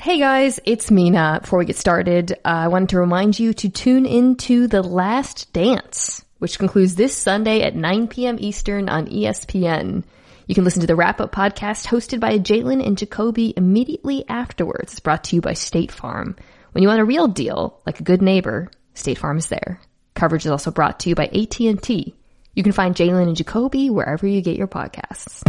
Hey guys, it's Mina. Before we get started, I wanted to remind you to tune into The Last Dance, which concludes this Sunday at 9 p.m. Eastern on ESPN. You can listen to the wrap-up podcast hosted by Jalen and Jacoby immediately afterwards. It's brought to you by State Farm. When you want a real deal, like a good neighbor, State Farm is there. Coverage is also brought to you by AT&T. You can find Jalen and Jacoby wherever you get your podcasts.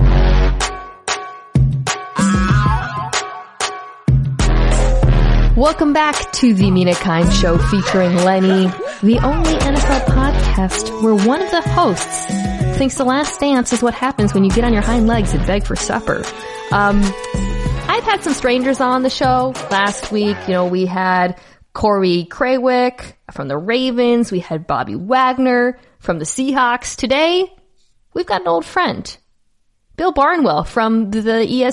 Welcome back to the Mina Kimes Show featuring Lenny, the only NFL podcast where one of the hosts thinks The Last Dance is what happens when you get on your hind legs and beg for supper. I've had some strangers on the show last week. You know, we had Corey Craywick from the Ravens. We had Bobby Wagner from the Seahawks. Today, we've got an old friend, Bill Barnwell from the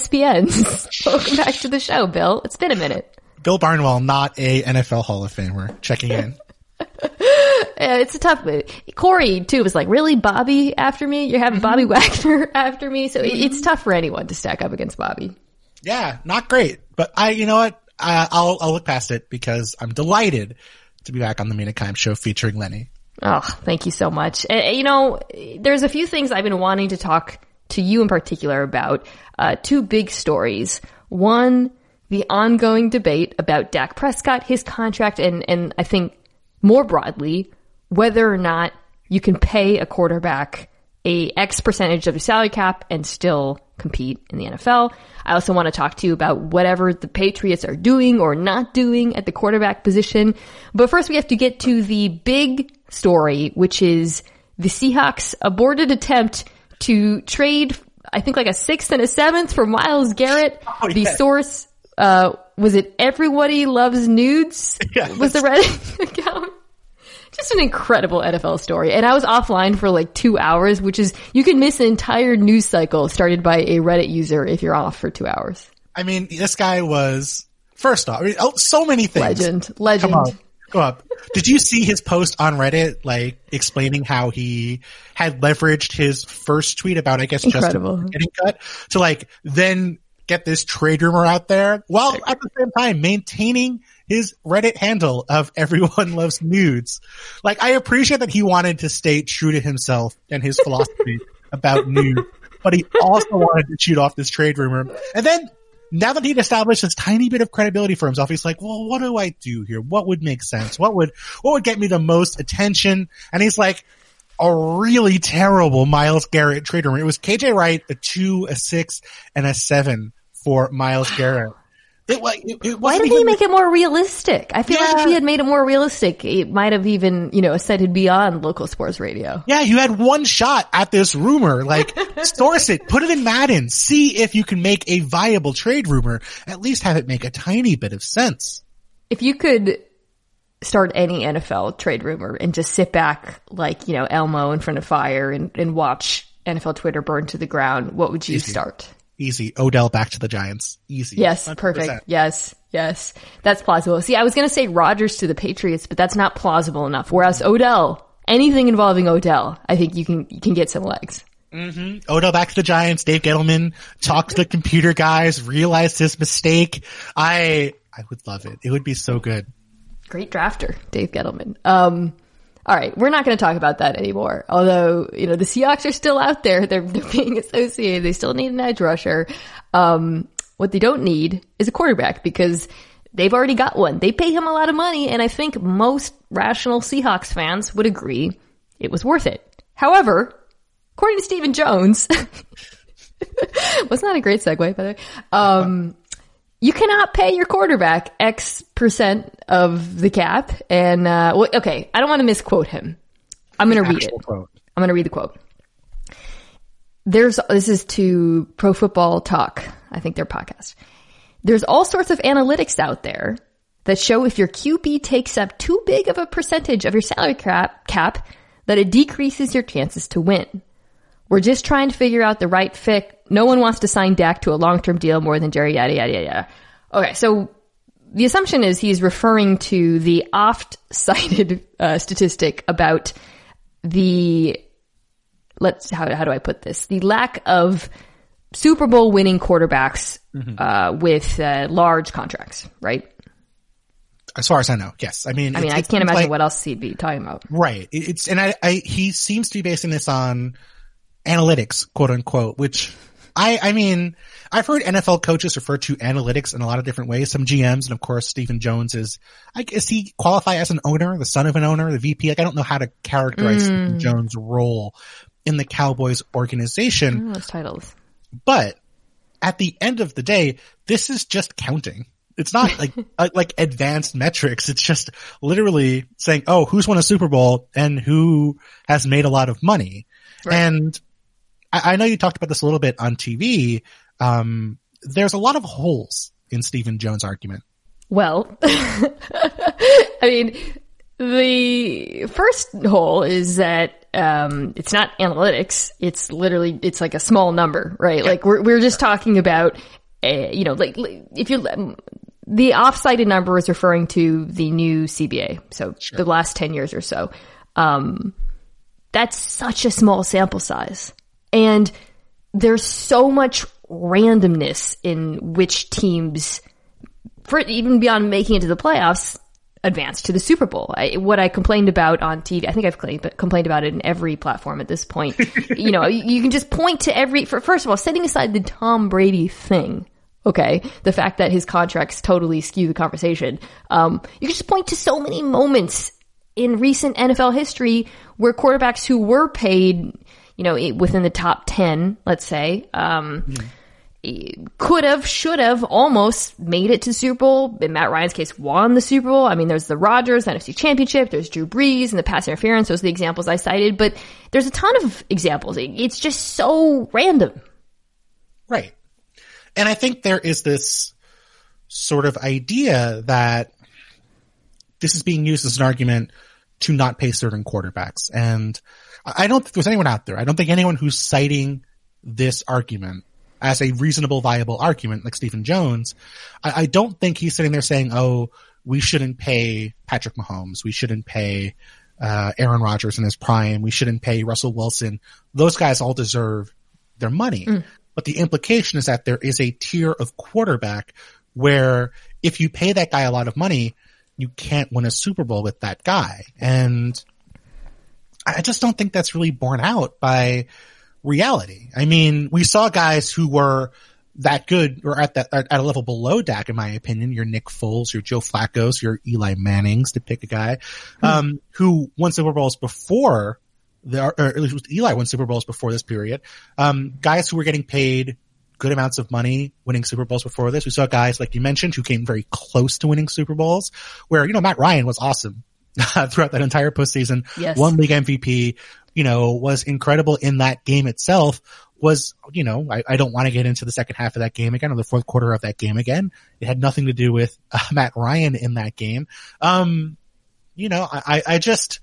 ESPN. Welcome back to the show, Bill. It's been a minute. Bill Barnwell, not a NFL Hall of Famer, checking in. It's a tough one. Corey, too, was like, really, Bobby after me? You're having Bobby Wagner after me? So it's tough for anyone to stack up against Bobby. Yeah, not great. But you know what? I'll look past it because I'm delighted to be back on the Mina Kimes Show featuring Lenny. Oh, thank you so much. You know, there's a few things I've been wanting to talk to you in particular about. Two big stories. One, the ongoing debate about Dak Prescott, his contract, and I think more broadly, whether or not you can pay a quarterback a X percentage of your salary cap and still compete in the NFL. I also want to talk to you about whatever the Patriots are doing or not doing at the quarterback position. But first we have to get to the big story, which is the Seahawks' aborted attempt to trade, I think, like a 6th and a 7th for Myles Garrett. Oh, yeah. The source, was it Everybody Loves Nudes? Yes. Was the Reddit account? Just an incredible NFL story. And I was offline for like 2 hours, which is, you can miss an entire news cycle started by a Reddit user if you're off for 2 hours. I mean, this guy was, first off, so many things. Legend. Come on, go up. Did you see his post on Reddit, like, explaining how he had leveraged his first tweet about, I guess, Incredible. Justin getting cut to, like, then get this trade rumor out there while at the same time maintaining his Reddit handle of Everyone Loves Nudes. Like, I appreciate that he wanted to stay true to himself and his philosophy about nudes, but he also wanted to shoot off this trade rumor. And then, now that he'd established this tiny bit of credibility for himself, he's like, well, what do I do here? What would make sense? What would get me the most attention? And he's like, a really terrible Myles Garrett trade rumor. It was KJ Wright, a 2, a 6, and a 7 for Myles Garrett. Why did he make it more realistic? I feel like if he had made it more realistic, it might have even, ascended beyond local sports radio. Yeah, you had one shot at this rumor. Like, source it, put it in Madden, see if you can make a viable trade rumor. At least have it make a tiny bit of sense. If you could start any NFL trade rumor and just sit back like, Elmo in front of fire and watch NFL Twitter burn to the ground, what would you start? Easy. Odell back to the Giants. Easy. Yes, 100%. Perfect. Yes. That's plausible. See, I was going to say Rodgers to the Patriots, but that's not plausible enough. Whereas Odell, anything involving Odell, I think you can get some legs. Mm-hmm. Odell back to the Giants. Dave Gettleman talked to the computer guys, realized his mistake. I would love it. It would be so good. Great drafter, Dave Gettleman. All right, we're not going to talk about that anymore. Although, the Seahawks are still out there. They're being associated. They still need an edge rusher. What they don't need is a quarterback because they've already got one. They pay him a lot of money, and I think most rational Seahawks fans would agree it was worth it. However, according to Stephen Jones, wasn't that a great segue, by the way? You cannot pay your quarterback X percent of the cap. And, okay, I don't want to misquote him. I'm going to read it. Quote. I'm going to read the quote. This is to Pro Football Talk, I think their podcast. There's all sorts of analytics out there that show if your QB takes up too big of a percentage of your salary cap, that it decreases your chances to win. We're just trying to figure out the right fit. No one wants to sign Dak to a long-term deal more than Jerry, yada, yada, yada. Okay, so the assumption is he's referring to the oft-cited statistic about the, how do I put this? The lack of Super Bowl winning quarterbacks with large contracts, right? As far as I know, yes. I mean, I can't imagine what else he'd be talking about. Right. He seems to be basing this on analytics, quote unquote, which I mean, I've heard NFL coaches refer to analytics in a lot of different ways. Some GMs, and of course, Stephen Jones is he qualify as an owner, the son of an owner, the VP? Like, I don't know how to characterize Stephen Jones' role in the Cowboys organization. I don't know those titles. But at the end of the day, this is just counting. It's not like advanced metrics. It's just literally saying, oh, who's won a Super Bowl and who has made a lot of money. Right. And I know you talked about this a little bit on TV. There's a lot of holes in Stephen Jones' argument. Well, I mean, the first hole is that it's not analytics. It's like a small number, right? Yeah. Like we're just talking about, if you the off-cited number is referring to the new CBA, so the last 10 years or so. That's such a small sample size, and there's so much randomness in which teams, for even beyond making it to the playoffs, advance to the Super Bowl. What I complained about on TV, I think I've complained about it in every platform at this point. You can just point to first of all, setting aside the Tom Brady thing, okay, the fact that his contracts totally skew the conversation. You can just point to so many moments in recent NFL history where quarterbacks who were paid, within the top 10, let's say, could have, should have almost made it to Super Bowl. In Matt Ryan's case, won the Super Bowl. I mean, there's the Rodgers NFC Championship, there's Drew Brees and the pass interference. Those are the examples I cited, but there's a ton of examples. It's just so random. Right. And I think there is this sort of idea that this is being used as an argument to not pay certain quarterbacks. And I don't think there's anyone out there. I don't think anyone who's citing this argument as a reasonable, viable argument, like Stephen Jones, I don't think he's sitting there saying, oh, we shouldn't pay Patrick Mahomes. We shouldn't pay Aaron Rodgers in his prime. We shouldn't pay Russell Wilson. Those guys all deserve their money. But the implication is that there is a tier of quarterback where if you pay that guy a lot of money, you can't win a Super Bowl with that guy. And I just don't think that's really borne out by reality. I mean, we saw guys who were that good or at a level below Dak, in my opinion. Your Nick Foles, your Joe Flacco's, your Eli Mannings, to pick a guy, who won Super Bowls before or at least Eli won Super Bowls before this period. Guys who were getting paid good amounts of money winning Super Bowls before this. We saw guys like you mentioned who came very close to winning Super Bowls where, Matt Ryan was awesome throughout that entire postseason. Yes. Won league MVP, was incredible in that game itself. Was, I don't want to get into the second half of that game again or the fourth quarter of that game again. It had nothing to do with Matt Ryan in that game. I just,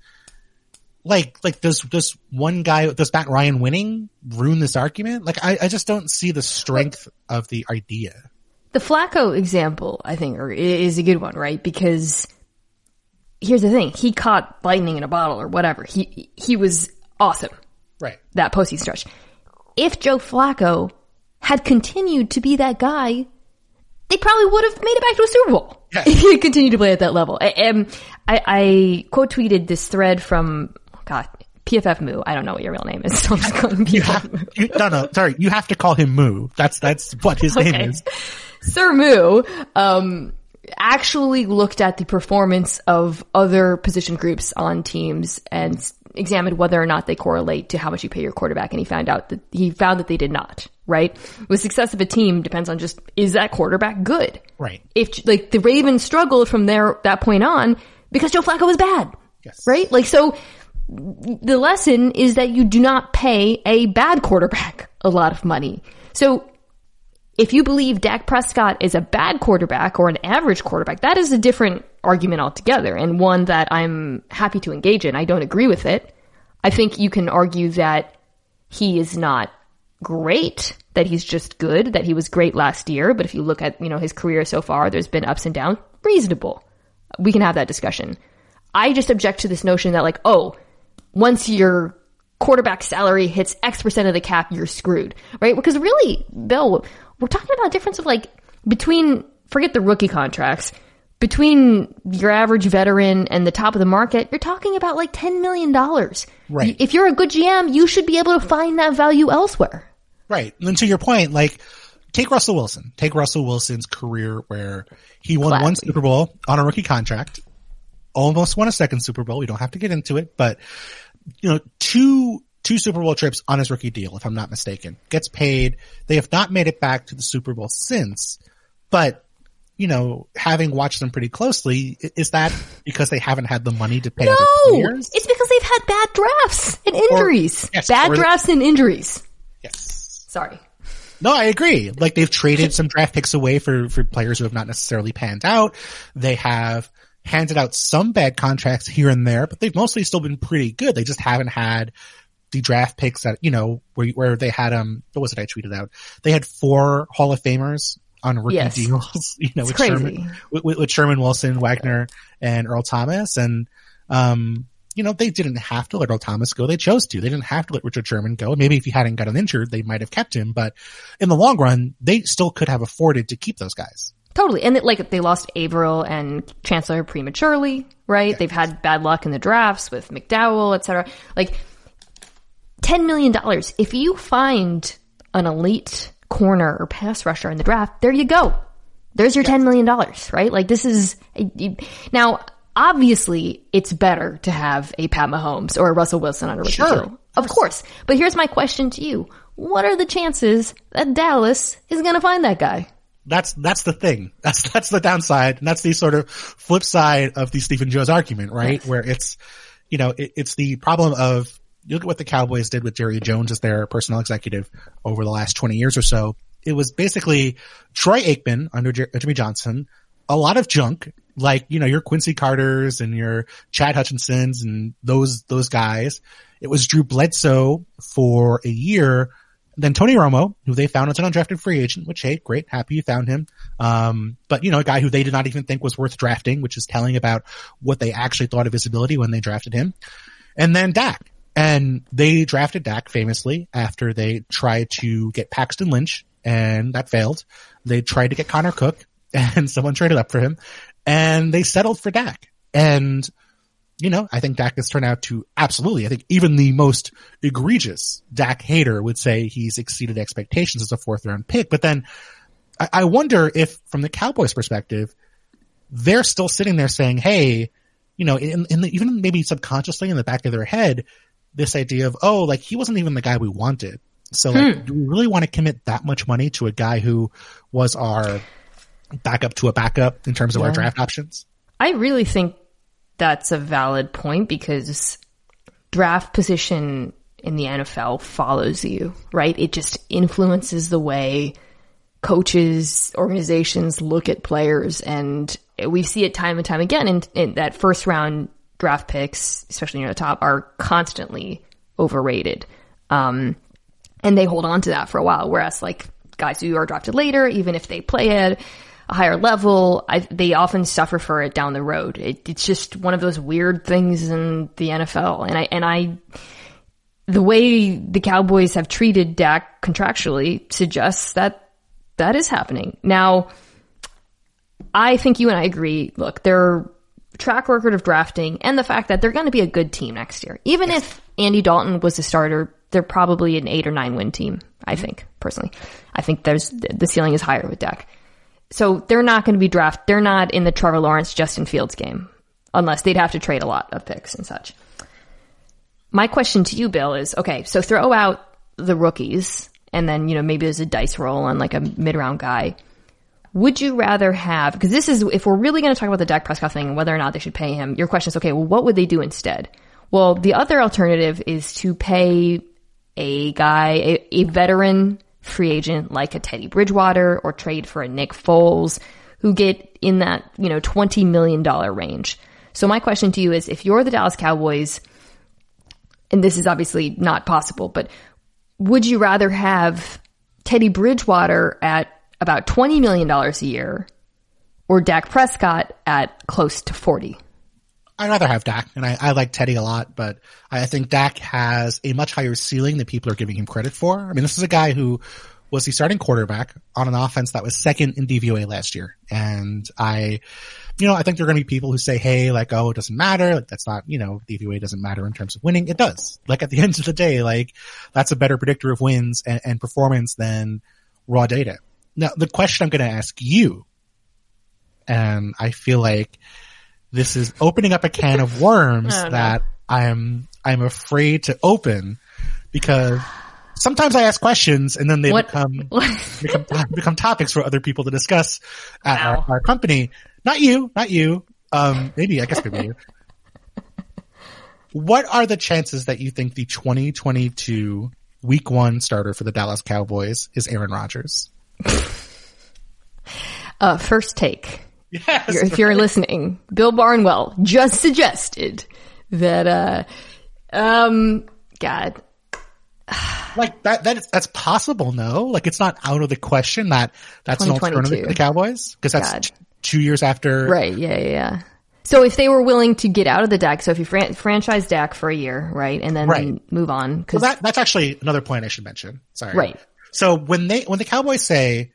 does one guy, does Matt Ryan winning ruin this argument? I just don't see the strength of the idea. The Flacco example, I think, is a good one, right? Because here's the thing. He caught lightning in a bottle or whatever. He was awesome. Right. That postseason stretch. If Joe Flacco had continued to be that guy, they probably would have made it back to a Super Bowl. Yeah. If he had continued to play at that level. I quote tweeted this thread from, PFF Moo. I don't know what your real name is, so I'm just calling him PFF Moo. No, sorry. You have to call him Moo. That's what his name is. Sir Moo, actually looked at the performance of other position groups on teams and examined whether or not they correlate to how much you pay your quarterback, and he found that they did not, right? The success of a team depends on just, is that quarterback good? Right. If, the Ravens struggled from that point on because Joe Flacco was bad. Yes. Right? So the lesson is that you do not pay a bad quarterback a lot of money. So if you believe Dak Prescott is a bad quarterback or an average quarterback, that is a different argument altogether, and one that I'm happy to engage in. I don't agree with it. I think you can argue that he is not great, that he's just good, that he was great last year, but if you look at, his career so far, there's been ups and downs. Reasonable. We can have that discussion. I just object to this notion that once you're quarterback salary hits X% of the cap, you're screwed, right? Because really, Bill, we're talking about a difference of like between, forget the rookie contracts, between your average veteran and the top of the market, you're talking about like $10 million. Right. If you're a good GM, you should be able to find that value elsewhere. Right. And to your point, like, take Russell Wilson. Take Russell Wilson's career where he won one Super Bowl on a rookie contract, almost won a second Super Bowl. We don't have to get into it, but two Super Bowl trips on his rookie deal, if I'm not mistaken. Gets paid. They have not made it back to the Super Bowl since, but having watched them pretty closely, is that because they haven't had the money to pay other players? It's because they've had bad drafts and injuries. Bad drafts and injuries. Yes. Sorry. No, I agree. Like, they've traded some draft picks away for players who have not necessarily panned out. They have handed out some bad contracts here and there, but they've mostly still been pretty good. They just haven't had the draft picks that, where they had, what was it I tweeted out? They had 4 Hall of Famers on rookie deals, with crazy. With Sherman Wilson, Wagner, and Earl Thomas. And, they didn't have to let Earl Thomas go. They chose to. They didn't have to let Richard Sherman go. Maybe if he hadn't gotten injured, they might have kept him. But in the long run, they still could have afforded to keep those guys. Totally. And they lost Averill and Chancellor prematurely, right? Yeah. They've had bad luck in the drafts with McDowell, et cetera. Like, $10 million. If you find an elite corner or pass rusher in the draft, there you go. There's your $10 million, right? Like, this is now, obviously it's better to have a Pat Mahomes or a Russell Wilson on a rookie deal. Of course. But here's my question to you. What are the chances that Dallas is going to find that guy? That's the thing. That's the downside. And that's the sort of flip side of the Stephen Jones argument, right? Yes. Where it's, it's the problem of, you look at what the Cowboys did with Jerry Jones as their personnel executive over the last 20 years or so. It was basically Troy Aikman under Jimmy Johnson, a lot of junk, like, your Quincy Carters and your Chad Hutchinsons and those guys. It was Drew Bledsoe for a year. Then Tony Romo, who they found as an undrafted free agent, which, hey, great, happy you found him. But, a guy who they did not even think was worth drafting, which is telling about what they actually thought of his ability when they drafted him. And then Dak. And they drafted Dak famously after they tried to get Paxton Lynch, and that failed. They tried to get Connor Cook, and someone traded up for him, and they settled for Dak. And, I think Dak has turned out to absolutely, I think even the most egregious Dak hater would say he's exceeded expectations as a 4th round pick. But then I wonder if, from the Cowboys perspective, they're still sitting there saying, hey, even maybe subconsciously in the back of their head, this idea of, he wasn't even the guy we wanted. So do we really want to commit that much money to a guy who was our backup to a backup in terms of our draft options? I really think that's a valid point, because draft position in the NFL follows you, right? It just influences the way coaches, organizations look at players. And we see it time and time again in that first round draft picks, especially near the top, are constantly overrated. And they hold on to that for a while. Whereas like guys who are drafted later, even if they play at a higher level, they often suffer for it down the road. It's just one of those weird things in the NFL. And the way the Cowboys have treated Dak contractually suggests that that is happening. Now, I think you and I agree. Look, their track record of drafting and the fact that they're going to be a good team next year. Even if Andy Dalton was the starter, they're probably an 8 or 9 win team, I think, personally. I think the ceiling is higher with Dak. So they're not going to be they're not in the Trevor Lawrence, Justin Fields game, unless they'd have to trade a lot of picks and such. My question to you, Bill, is, okay, so throw out the rookies and then, maybe there's a dice roll on like a mid-round guy. Would you rather have, because this is, if we're really going to talk about the Dak Prescott thing and whether or not they should pay him, your question is, okay, well, what would they do instead? Well, the other alternative is to pay a guy, a veteran free agent like a Teddy Bridgewater, or trade for a Nick Foles, who get in that, $20 million range. So my question to you is, if you're the Dallas Cowboys, and this is obviously not possible, but would you rather have Teddy Bridgewater at about $20 million a year or Dak Prescott at close to 40? I'd rather have Dak, and I like Teddy a lot, but I think Dak has a much higher ceiling than people are giving him credit for. I mean, this is a guy who was the starting quarterback on an offense that was second in DVOA last year. And I think there are going to be people who say, hey, like, oh, it doesn't matter. Like, that's not, DVOA doesn't matter in terms of winning. It does. Like, at the end of the day, like, that's a better predictor of wins and performance than raw data. Now, the question I'm going to ask you, and I feel like this is opening up a can of worms that I'm afraid to open, because sometimes I ask questions and then they become topics for other people to discuss at our company. Not you. Maybe you. What are the chances that you think the 2022 Week 1 starter for the Dallas Cowboys is Aaron Rodgers? First take. Yes, if you're listening, Bill Barnwell just suggested that, God. Like that's possible, no? Like, it's not out of the question that's an alternative for the Cowboys? Because that's 2 years after. Right, yeah. So if they were willing to get out of the Dak, so if you franchise Dak for a year, right, and then move on. Well, that's actually another point I should mention. Sorry. Right. So when the Cowboys say,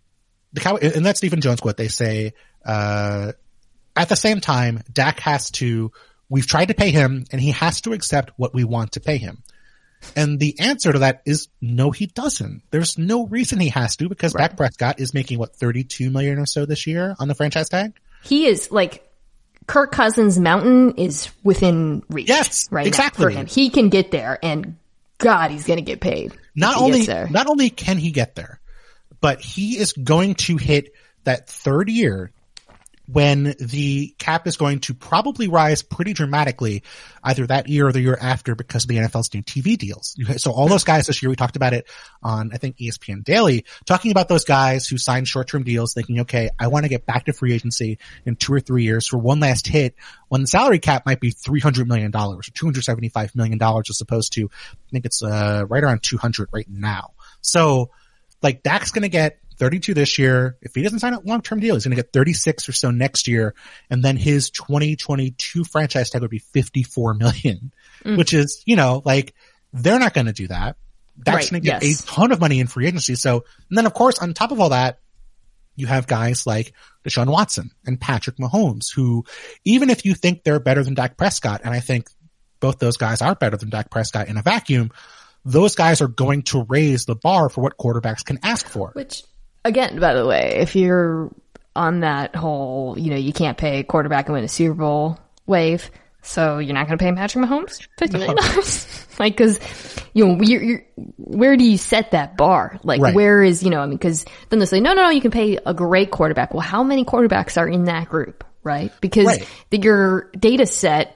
and that's Stephen Jones quote, they say, at the same time, Dak we've tried to pay him and he has to accept what we want to pay him. And the answer to that is no, he doesn't. There's no reason he has to, because Dak Prescott is making $32 million or so this year on the franchise tag. He is like, Kirk Cousins' mountain is within reach. Yes, right exactly. Now for him. He can get there, and God, he's going to get paid. Not only can he get there, but he is going to hit that third year when the cap is going to probably rise pretty dramatically, either that year or the year after, because of the NFL's new TV deals. So all those guys this year, we talked about it on, I think, ESPN Daily, talking about those guys who signed short-term deals thinking, okay, I want to get back to free agency in 2 or 3 years for one last hit, when the salary cap might be $300 million or $275 million, as opposed to, I think it's right around 200 right now. So, like, Dak's going to get 32 this year. If he doesn't sign a long-term deal, he's going to get 36 or so next year. And then his 2022 franchise tag would be $54 million, which is, like, they're not going to do that. Dak's going to get a ton of money in free agency. So, and then of course, on top of all that, you have guys like Deshaun Watson and Patrick Mahomes, who, even if you think they're better than Dak Prescott, and I think both those guys are better than Dak Prescott in a vacuum, those guys are going to raise the bar for what quarterbacks can ask for. Which, again, by the way, if you're on that whole, you can't pay a quarterback and win a Super Bowl wave, so you're not going to pay Patrick Mahomes $50 million? Like, cause, you're, where do you set that bar? Like, where is, because then they'll say, no, you can pay a great quarterback. Well, how many quarterbacks are in that group, right? Because your data set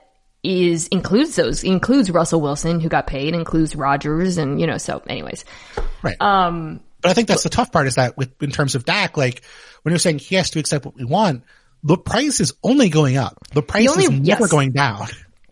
includes Russell Wilson, who got paid, includes Rodgers, and, so anyways. Right. But I think that's the tough part, is that in terms of Dak, like, when you're saying he has to accept what we want, the price is only going up. The price is never going down.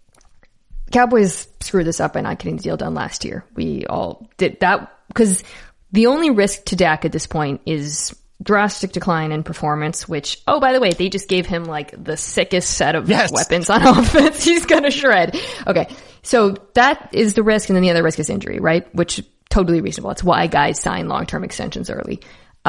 Cowboys screwed this up by not getting the deal done last year. We all did that, because the only risk to Dak at this point is drastic decline in performance, which, oh, by the way, they just gave him like the sickest set of weapons on offense. He's gonna shred. Okay. So that is the risk. And then the other risk is injury, right? Which, totally reasonable. It's why guys sign long-term extensions early.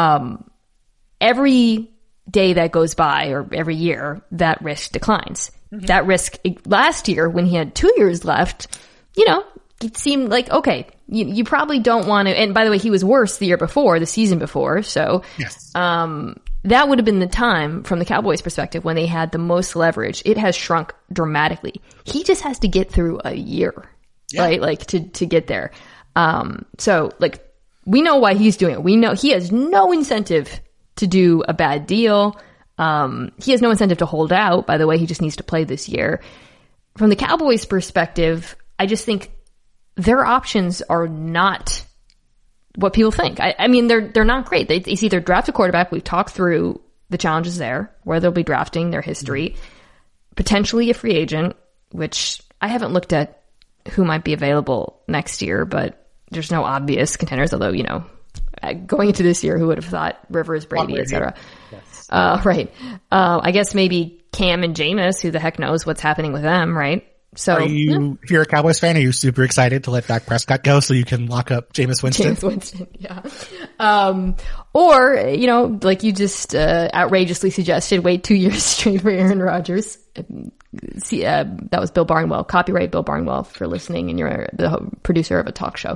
Every day that goes by, or every year, that risk declines. Mm-hmm. That risk last year, when he had 2 years left, it seemed like, okay, you probably don't want to, and by the way, he was worse the season before, so, that would have been the time, from the Cowboys' perspective, when they had the most leverage. It has shrunk dramatically. He just has to get through a year, right? Like, to get there. So, like, we know why he's doing it. We know he has no incentive to do a bad deal. He has no incentive to hold out. By the way, he just needs to play this year. From the Cowboys' perspective, I just think their options are not what people think. I mean, they're not great. It's either draft a quarterback. We've talked through the challenges there, where they'll be drafting, their history, potentially a free agent, which I haven't looked at who might be available next year, but there's no obvious contenders, although, going into this year, who would have thought Rivers, Brady, etc. Yes. Right. I guess maybe Cam and Jameis, who the heck knows what's happening with them, right? So, if you're a Cowboys fan, are you super excited to let Dak Prescott go so you can lock up Jameis Winston? Jameis Winston, yeah. Or, you know, like you just outrageously suggested, wait 2 years straight for Aaron Rodgers. See, that was Bill Barnwell. Copyright Bill Barnwell for listening, and you're the producer of a talk show.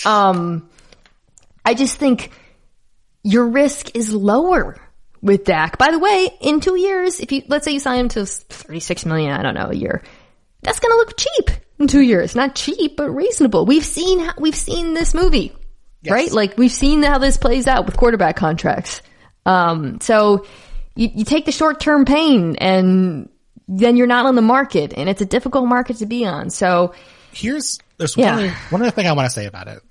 I just think your risk is lower with Dak. By the way, in 2 years, let's say you sign him to $36 million, I don't know, a year. That's going to look cheap in 2 years. Not cheap, but reasonable. We've seen this movie, yes. Right? Like we've seen how this plays out with quarterback contracts. So you take the short-term pain and then you're not on the market, and it's a difficult market to be on. So there's one other thing I want to say about it.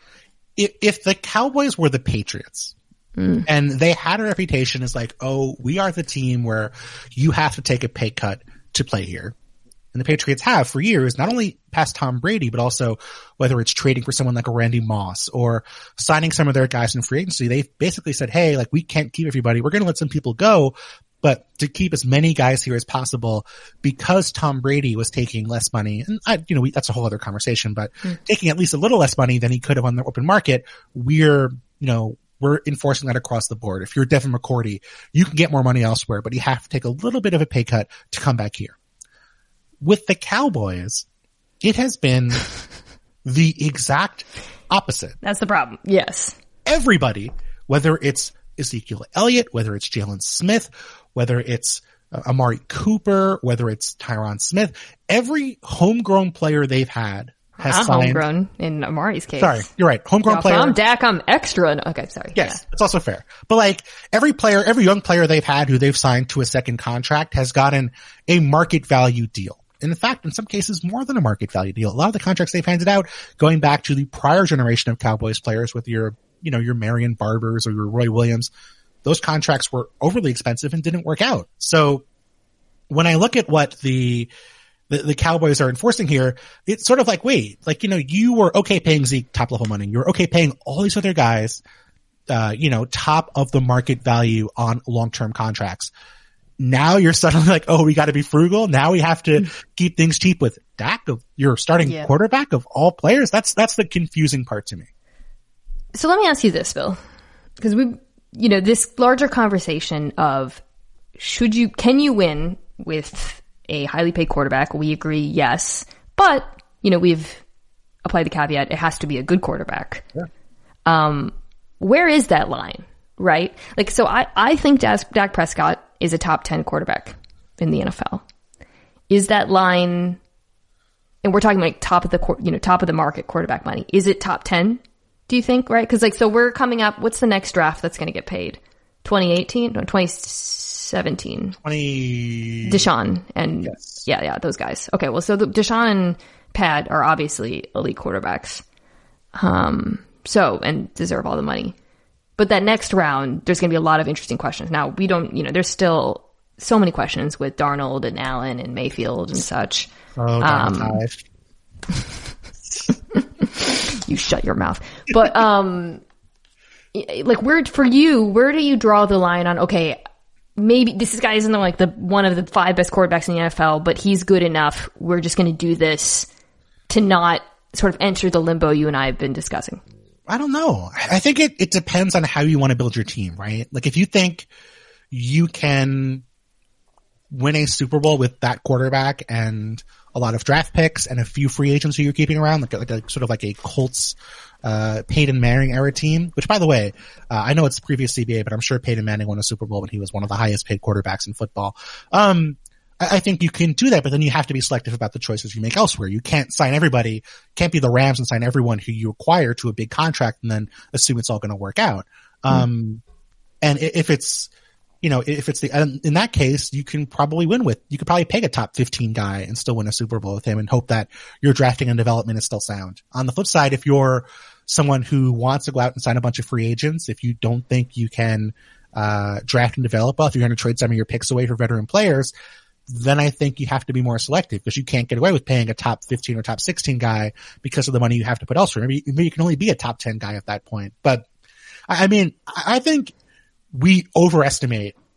If the Cowboys were the Patriots and they had a reputation as like, oh, we are the team where you have to take a pay cut to play here. And the Patriots have for years, not only past Tom Brady, but also whether it's trading for someone like a Randy Moss or signing some of their guys in free agency, they've basically said, hey, like we can't keep everybody. We're going to let some people go, but to keep as many guys here as possible, because Tom Brady was taking less money. And that's a whole other conversation, but taking at least a little less money than he could have on the open market. We're enforcing that across the board. If you're Devin McCourty, you can get more money elsewhere, but you have to take a little bit of a pay cut to come back here. With the Cowboys, it has been the exact opposite. That's the problem. Yes. Everybody, whether it's Ezekiel Elliott, whether it's Jalen Smith, whether it's Amari Cooper, whether it's Tyron Smith, every homegrown player they've had has signed. Homegrown in Amari's case. Sorry, you're right. Homegrown player. If I'm Dak, I'm extra. Okay, sorry. Yes, it's also fair. But like every young player they've had who they've signed to a second contract has gotten a market value deal. In fact, in some cases, more than a market value deal. A lot of the contracts they've handed out, going back to the prior generation of Cowboys players with your Marion Barbers or your Roy Williams, those contracts were overly expensive and didn't work out. So when I look at what the Cowboys are enforcing here, it's sort of like, wait, like, you were okay paying Zeke top level money. You were okay paying all these other guys, top of the market value on long-term contracts. Now you're suddenly like, oh, we got to be frugal. Now we have to keep things cheap with Dak, your starting quarterback of all players. That's the confusing part to me. So let me ask you this, Bill, because this larger conversation of can you win with a highly paid quarterback? We agree, yes, but we've applied the caveat. It has to be a good quarterback. Yeah. Where is that line? Right? Like, so I think Dak Prescott is a top 10 quarterback in the NFL. Is that line, and we're talking like top of the market quarterback money. Is it top 10? Do you think? Right? Cause so we're coming up, what's the next draft that's going to get paid? 2018? No, 2017. Deshaun and yes. Yeah, those guys. Okay. Well, so Deshaun and Pat are obviously elite quarterbacks. And deserve all the money. But that next round, there's going to be a lot of interesting questions. Now, we don't, there's still so many questions with Darnold and Allen and Mayfield and such. Oh, Darnold. You shut your mouth. But, like, where do you draw the line on, okay, maybe this guy isn't like one of the 5 best quarterbacks in the NFL, but he's good enough. We're just going to do this to not sort of enter the limbo you and I have been discussing. I don't know. I think it depends on how you want to build your team, right? Like if you think you can win a Super Bowl with that quarterback and a lot of draft picks and a few free agents who you're keeping around, like sort of like a Colts, Peyton Manning era team, which by the way, I know it's previous CBA, but I'm sure Peyton Manning won a Super Bowl when he was one of the highest paid quarterbacks in football. I think you can do that, but then you have to be selective about the choices you make elsewhere. You can't sign everybody, can't be the Rams and sign everyone who you acquire to a big contract and then assume it's all going to work out. And if it's, in that case, you can probably you could probably pay a top 15 guy and still win a Super Bowl with him and hope that your drafting and development is still sound. On the flip side, if you're someone who wants to go out and sign a bunch of free agents, if you don't think you can, draft and develop well, if you're going to trade some of your picks away for veteran players, then I think you have to be more selective because you can't get away with paying a top 15 or top 16 guy because of the money you have to put elsewhere. Maybe you can only be a top 10 guy at that point. But I mean, I think we overestimate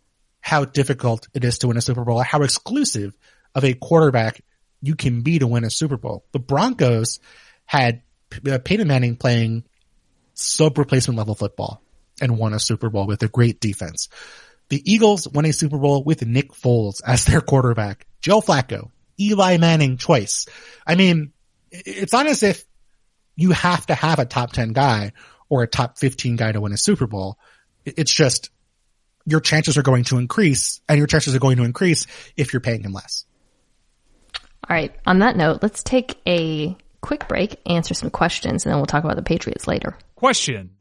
how difficult it is to win a Super Bowl, how exclusive of a quarterback you can be to win a Super Bowl. The Broncos had Peyton Manning playing sub-replacement level football and won a Super Bowl with a great defense. The Eagles won a Super Bowl with Nick Foles as their quarterback. Joe Flacco, Eli Manning choice. I mean, it's not as if you have to have a top 10 guy or a top 15 guy to win a Super Bowl. It's just your chances are going to increase, and your chances are going to increase if you're paying him less. All right. On that note, let's take a quick break, answer some questions, and then we'll talk about the Patriots later. Question.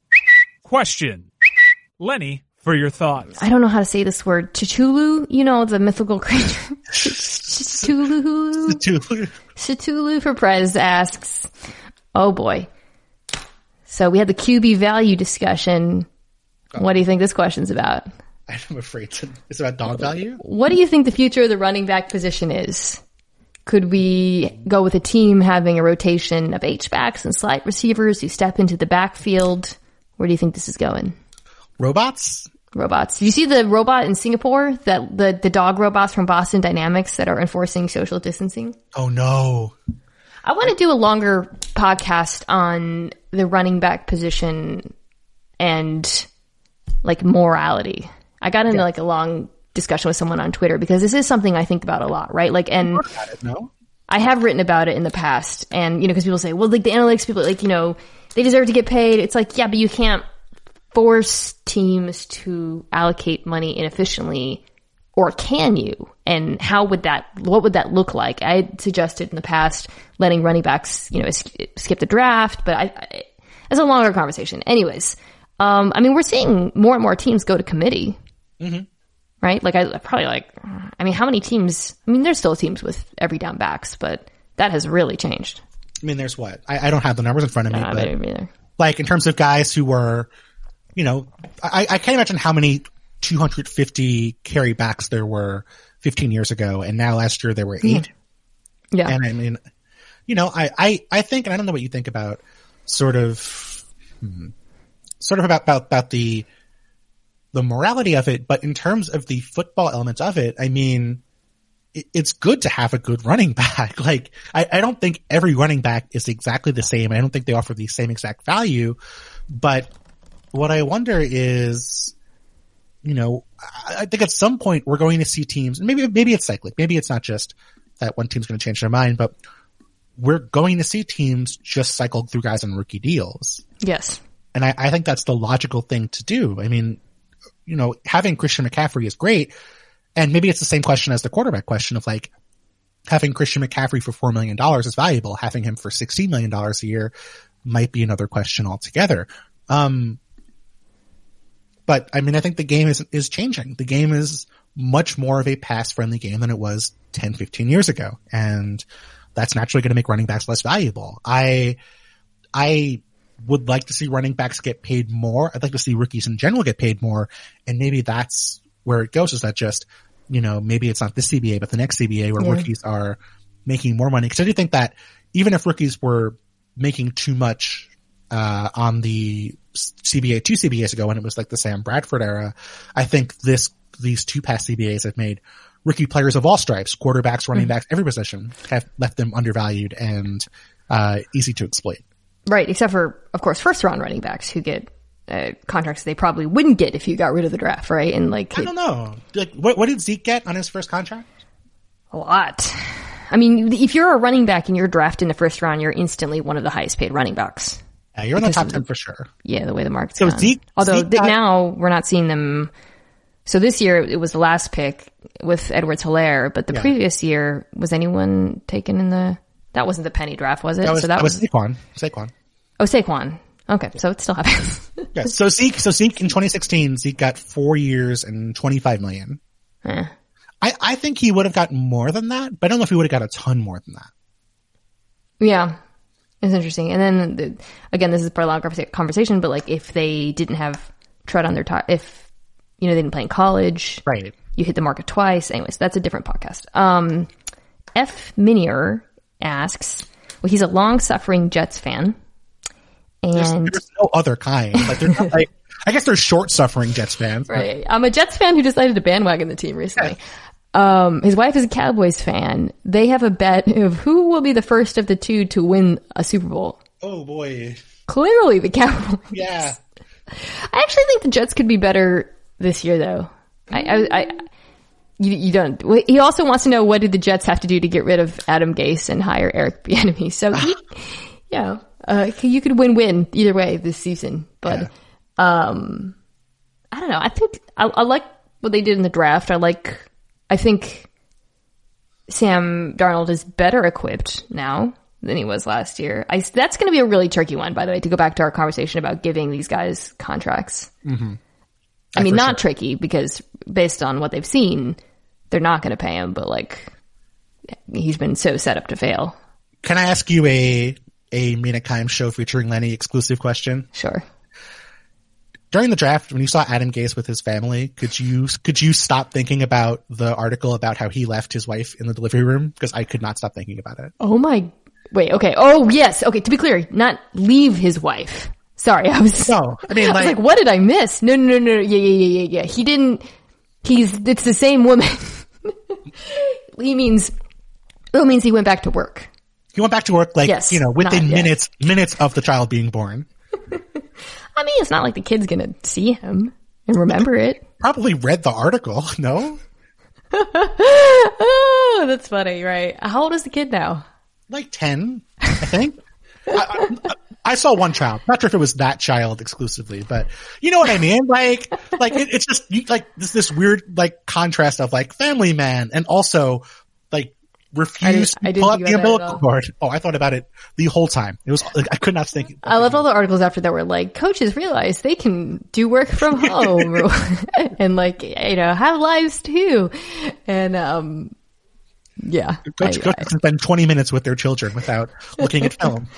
Lenny, for your thoughts. I don't know how to say this word. Cthulhu, you know, the mythical creature. Cthulhu for Prez asks, oh boy. So we had the QB value discussion. What do you think this question's about? I'm afraid it's about dog value. What do you think the future of the running back position is? Could we go with a team having a rotation of H-backs and slot receivers who step into the backfield? Where do you think this is going? Robots. Did you see the robot in Singapore? That the dog robots from Boston Dynamics that are enforcing social distancing? Oh no. I want to do a longer podcast on the running back position and like morality. I got into like a long discussion with someone on Twitter because this is something I think about a lot, right? Like, and I have written about it in the past, and you know, because people say, well, like the analytics people, like, you know, they deserve to get paid. It's like, yeah, but you can't force teams to allocate money inefficiently, or can you? And what would that look like? I suggested in the past letting running backs, you know, skip the draft, but it's a longer conversation. Anyways, I mean, we're seeing more and more teams go to committee. Mm-hmm. Right? Like how many teams, I mean, there's still teams with every down backs, but that has really changed. I mean, there's what? I don't have the numbers in front of me, but either. Like in terms of guys who were, you know, I can't imagine how many 250 carry backs there were 15 years ago, and now last year there were 8. Yeah. And I mean, you know, I think, and I don't know what you think about sort of about the morality of it, but in terms of the football elements of it, I mean, it's good to have a good running back. Like, I don't think every running back is exactly the same. I don't think they offer the same exact value, but what I wonder is, you know, I think at some point we're going to see teams, and maybe it's cyclic. Maybe it's not just that one team's going to change their mind, but we're going to see teams just cycle through guys on rookie deals. Yes. And I think that's the logical thing to do. I mean, you know, having Christian McCaffrey is great. And maybe it's the same question as the quarterback question of like, having Christian McCaffrey for $4 million is valuable. Having him for $16 million a year might be another question altogether. But I mean, I think the game is changing. The game is much more of a pass friendly game than it was 10, 15 years ago. And that's naturally going to make running backs less valuable. I would like to see running backs get paid more. I'd like to see rookies in general get paid more. And maybe that's where it goes, is that just, you know, maybe it's not this CBA, but the next CBA where rookies are making more money. Cause I do think that even if rookies were making too much, on the CBA 2 CBAs ago when it was like the Sam Bradford era, I think these 2 past CBAs have made rookie players of all stripes, quarterbacks, running backs, every position, have left them undervalued and, easy to exploit. Right, except for, of course, first-round running backs who get contracts they probably wouldn't get if you got rid of the draft, right? And like, I don't know. Like, what did Zeke get on his first contract? A lot. I mean, if you're a running back and you're drafted in the first round, you're instantly one of the highest-paid running backs. Yeah, you're in the top 10 for sure. Yeah, the way the market's so gone. Although now we're not seeing them. So this year it was the last pick with Edwards-Helaire, but the previous year, was anyone taken in that wasn't the penny draft, was it? That was Saquon. Oh, Saquon. Okay, so it still happens. Yeah, so Zeke in 2016, Zeke got 4 years and $25 million. I think he would have gotten more than that, but I don't know if he would have got a ton more than that. Yeah. It's interesting. And then, again, this is part of a long conversation, but like if they didn't have tread on their top, if, you know, they didn't play in college, right? You hit the market twice. Anyways, that's a different podcast. F. Minier asks, well, he's a long-suffering Jets fan. And there's no other kind. Like, there's not like, I guess they're short-suffering Jets fans. Right. I'm a Jets fan who decided to bandwagon the team recently. His wife is a Cowboys fan. They have a bet of who will be the first of the two to win a Super Bowl. Oh boy. Clearly the Cowboys. Yeah. I actually think the Jets could be better this year, though. You don't. He also wants to know what did the Jets have to do to get rid of Adam Gase and hire Eric Bieniemy. So, you could win-win either way this season. But I don't know. I think I like what they did in the draft. I think Sam Darnold is better equipped now than he was last year. That's going to be a really tricky one, by the way, to go back to our conversation about giving these guys contracts. Mm-hmm. I mean, not tricky because based on what they've seen, they're not going to pay him, but he's been so set up to fail. Can I ask you a Mina Kimes show featuring Lenny exclusive question? Sure. During the draft, when you saw Adam Gase with his family, could you stop thinking about the article about how he left his wife in the delivery room? Because I could not stop thinking about it. Oh my, wait, okay. Oh yes. Okay. To be clear, not leave his wife. Sorry. I was like, what did I miss? No. Yeah. He didn't, it's the same woman. It means he went back to work. He went back to work within minutes of the child being born. I mean, it's not like the kid's gonna see him and remember it. Probably read the article, no? Oh, that's funny, right? How old is the kid now? 10, I think. I saw one child. Not sure if it was that child exclusively, but you know what I mean? It's just this weird contrast of Family Man and also refuse to pull up the umbilical cord. Oh, I thought about it the whole time. It was I could not think. I loved all the articles after that were coaches realize they can do work from home and have lives too. And coaches can spend 20 minutes with their children without looking at film.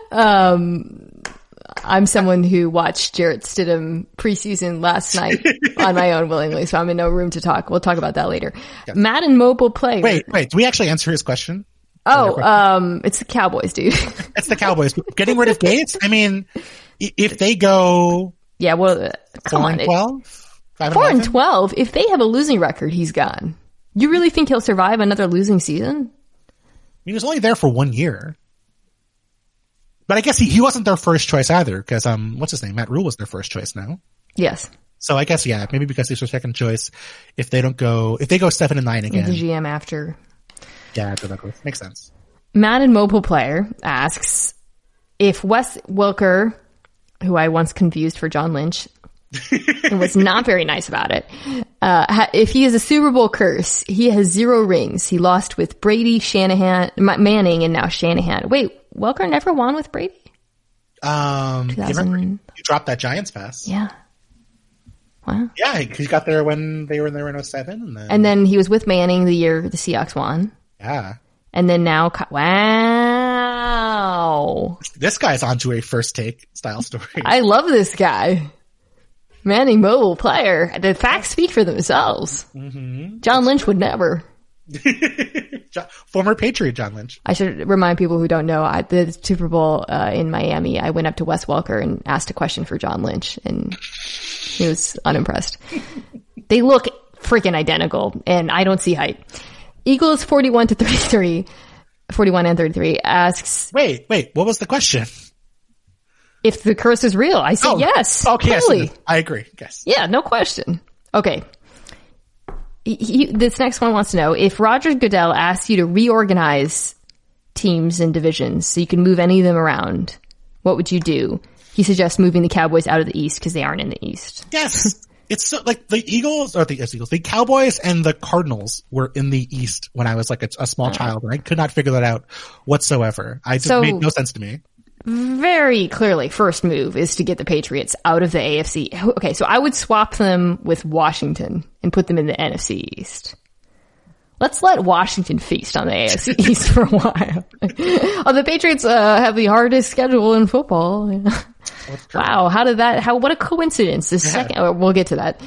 I'm someone who watched Jarrett Stidham preseason last night on my own willingly, so I'm in no room to talk. We'll talk about that later. Yes. Madden Mobile Player. Wait, do we actually answer his question? It's the Cowboys, dude. It's the Cowboys. Getting rid of Gates? I mean, if they go... Yeah, well, come on. 4-12? 4-12? If they have a losing record, he's gone. You really think he'll survive another losing season? He was only there for 1 year. But I guess he wasn't their first choice either, because what's his name? Matt Rule was their first choice now. Yes. So I guess maybe because he's their second choice, if they go 7-9 again. The GM after. Yeah, makes sense. Madden Mobile Player asks if Wes Welker, who I once confused for John Lynch, and was not very nice about it, if he is a Super Bowl curse, he has 0 rings. He lost with Brady, Manning, and now Shanahan. Wait, Welker never won with Brady? You dropped that Giants pass. Yeah. Wow. Yeah, he got there when they were there in 2007. And then he was with Manning the year the Seahawks won. Yeah. And then now, wow. This guy's onto a first take style story. I love this guy. Manning Mobile Player. The facts speak for themselves. Mm-hmm. John Lynch would never. Former Patriot John Lynch. I should remind people who don't know, the Super Bowl in Miami, I went up to Wes Welker and asked a question for John Lynch, and he was unimpressed. They look freaking identical, and I don't see height. Eagles 41 and 33 asks... Wait, what was the question? If the curse is real. I say yes. Okay, totally. Yes, I agree. Yes. Yeah, no question. Okay. This next one wants to know, if Roger Goodell asks you to reorganize teams and divisions so you can move any of them around, what would you do? He suggests moving the Cowboys out of the East because they aren't in the East. Yes. It's so, the Cowboys and the Cardinals were in the East when I was a small child, and I could not figure that out whatsoever. It made no sense to me. Very clearly, first move is to get the Patriots out of the AFC. Okay, so I would swap them with Washington and put them in the NFC East. Let's let Washington feast on the AFC East for a while. The Patriots have the hardest schedule in football. Wow, what a coincidence. We'll get to that.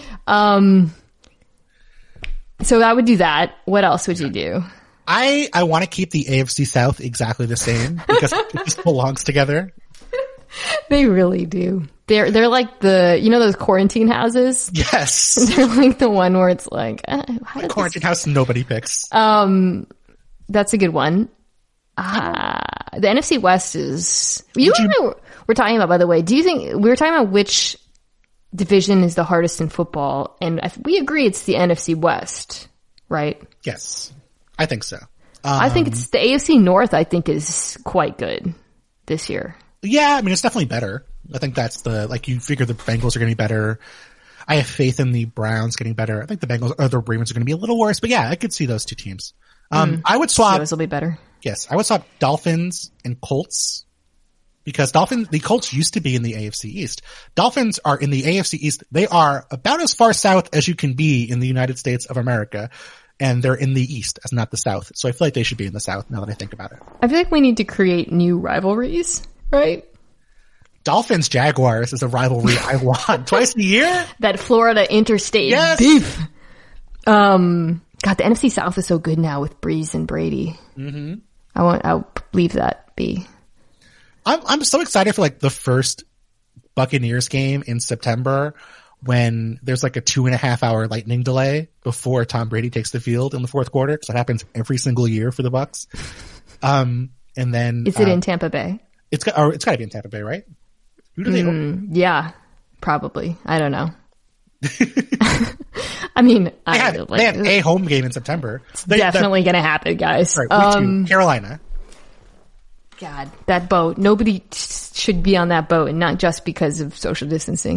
So I would do that. What else would you do? I want to keep the AFC South exactly the same because it just belongs together. They really do. They're like those quarantine houses? Yes. They're like the one where it's like, how Quarantine house nobody picks. That's a good one. The NFC West is... we're talking about, by the way, do you think... We were talking about which division is the hardest in football, and we agree it's the NFC West, right? Yes. I think so. I think it's the AFC North, I think, is quite good this year. Yeah, I mean, it's definitely better. I think that's you figure the Bengals are going to be better. I have faith in the Browns getting better. I think the Ravens are going to be a little worse, but yeah, I could see those two teams. I would swap. Those will be better. Yes, I would swap Dolphins and Colts because the Colts used to be in the AFC East. Dolphins are in the AFC East. They are about as far south as you can be in the United States of America. And they're in the East, as not the South. So I feel like they should be in the South now that I think about it. I feel like we need to create new rivalries, right? Dolphins Jaguars is a rivalry I want twice a year. That Florida interstate Yes. beef. God, the NFC South is so good now with Breeze and Brady. Mm-hmm. I'll leave that be. I'm so excited for the first Buccaneers game in September when there's a 2.5 hour lightning delay before Tom Brady takes the field in the fourth quarter, because that happens every single year for the Bucs. And then is it in Tampa Bay? It's got to be in Tampa Bay, right? Who do they own? Yeah, probably. I don't know. I mean, they have a home game in September. It's definitely going to happen, guys. Right, Carolina. God, that boat. Nobody should be on that boat, and not just because of social distancing.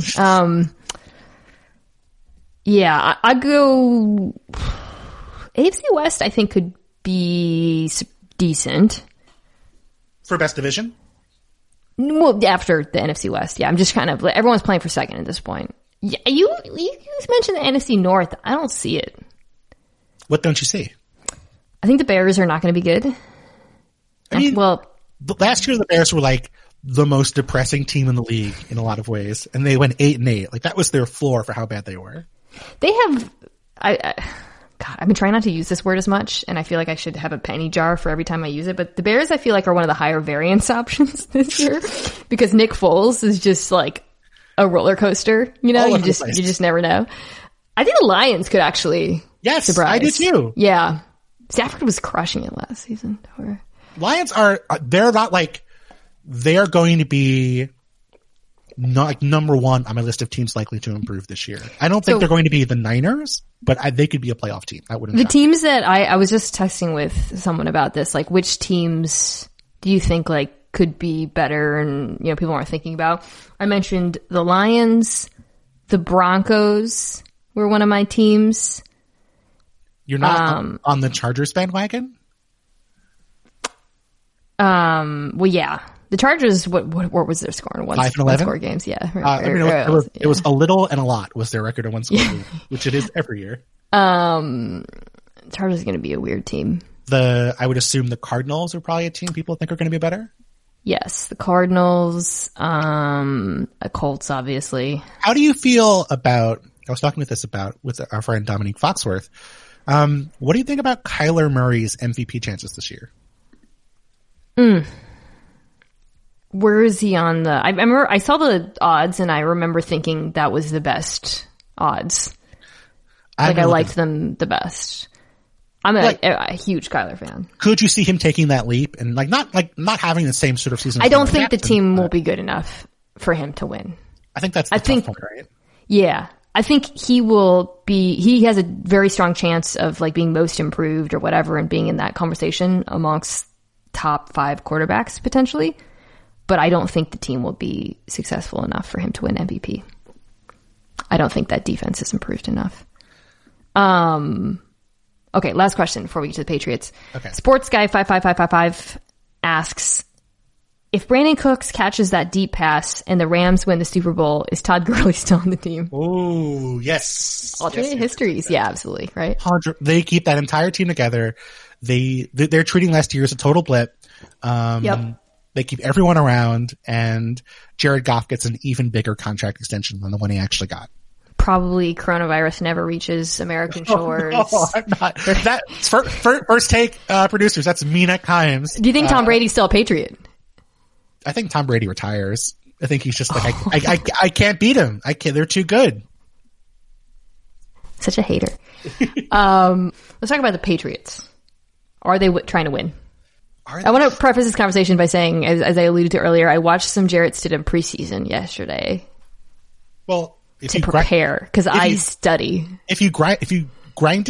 Yeah, I go AFC West. I think could be decent for best division. Well, after the NFC West, yeah. I'm just kind of everyone's playing for second at this point. Yeah, you mentioned the NFC North. I don't see it. What don't you see? I think the Bears are not going to be good. I mean, last year the Bears were the most depressing team in the league in a lot of ways, and they went 8-8. That was their floor for how bad they were. They have, God, I've been trying not to use this word as much, and I feel like I should have a penny jar for every time I use it. But the Bears, I feel like, are one of the higher variance options this year because Nick Foles is just a roller coaster. You just never know. I think the Lions could actually surprise. I do too. Yeah, Stafford was crushing it last season. Lions they're going to be number one on my list of teams likely to improve this year. I don't think they're going to be the Niners, but they could be a playoff team. That wouldn't. The teams that I was just texting with someone about this, which teams do you think could be better and people aren't thinking about? I mentioned the Lions, the Broncos were one of my teams. You're not on the Chargers bandwagon? Well, yeah. The Chargers, what was their score in 5-11 score games? Yeah. It was a little and a lot was their record in one score game, which it is every year. Chargers is going to be a weird team. I would assume the Cardinals are probably a team people think are going to be better. Yes, the Cardinals, Colts, obviously. How do you feel about? I was talking with our friend Dominique Foxworth. What do you think about Kyler Murray's MVP chances this year? Where is he on the... I remember I saw the odds and I remember thinking that was the best odds. I liked them the best. I'm a huge Kyler fan. Could you see him taking that leap and not having the same sort of season? I don't think the team will be good enough for him to win. I think that's the tough point, right? Yeah. I think he has a very strong chance of being most improved or whatever and being in that conversation amongst top 5 quarterbacks potentially. But I don't think the team will be successful enough for him to win MVP. I don't think that defense has improved enough. Okay, last question before we get to the Patriots. Okay. Sports Guy 55555 asks, if Brandon Cooks catches that deep pass and the Rams win the Super Bowl, is Todd Gurley still on the team? Oh, yes. Alternate histories. Yeah, absolutely. Right. They keep that entire team together. They're treating last year as a total blip. Yep. They keep everyone around, and Jared Goff gets an even bigger contract extension than the one he actually got. Probably coronavirus never reaches American shores. No, I'm not. That's first take, producers. That's Mina Kimes. Do you think Tom Brady's still a Patriot? I think Tom Brady retires. I think he's just like, I can't beat him. They're too good. Such a hater. Let's talk about the Patriots. Are they trying to win? I want to preface this conversation by saying, as I alluded to earlier, I watched some Jarrett Stidham preseason yesterday. Well, to prepare, because I study. I ground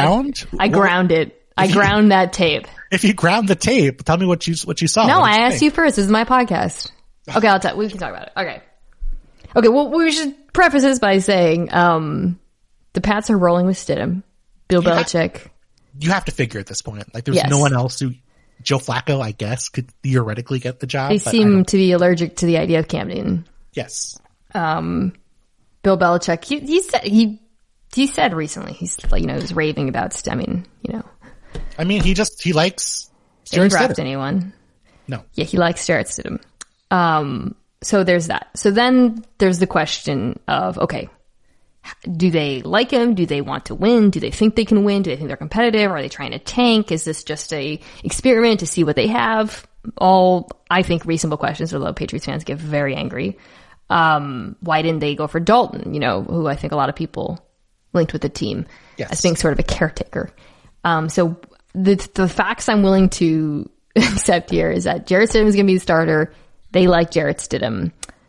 it. I ground that tape. If you ground the tape, tell me what you saw. No, I asked you first. This is my podcast. Okay, we can talk about it. Okay. Well, we should preface this by saying, the Pats are rolling with Stidham, Bill Belichick. You have to figure at this point. Like, there's no one else who, Joe Flacco, I guess, could theoretically get the job. They seem to be allergic to the idea of Cam Newton. Yes. Bill Belichick, he said recently, he's like, he was raving about stemming, I mean, he likes Jarrett Stidham. Didn't draft anyone. No. Yeah, he likes Jarrett Stidham. So there's that. So then there's the question of, okay, do they like him? Do they want to win? Do they think they can win? Do they think they're competitive? Are they trying to tank? Is this just a experiment to see what they have? All, I think, reasonable questions, although Patriots fans get very angry. Why didn't they go for Dalton, who I think a lot of people linked with the team as being sort of a caretaker. So the facts I'm willing to accept here is that Jarrett Stidham is going to be the starter. They like Jarrett Stidham.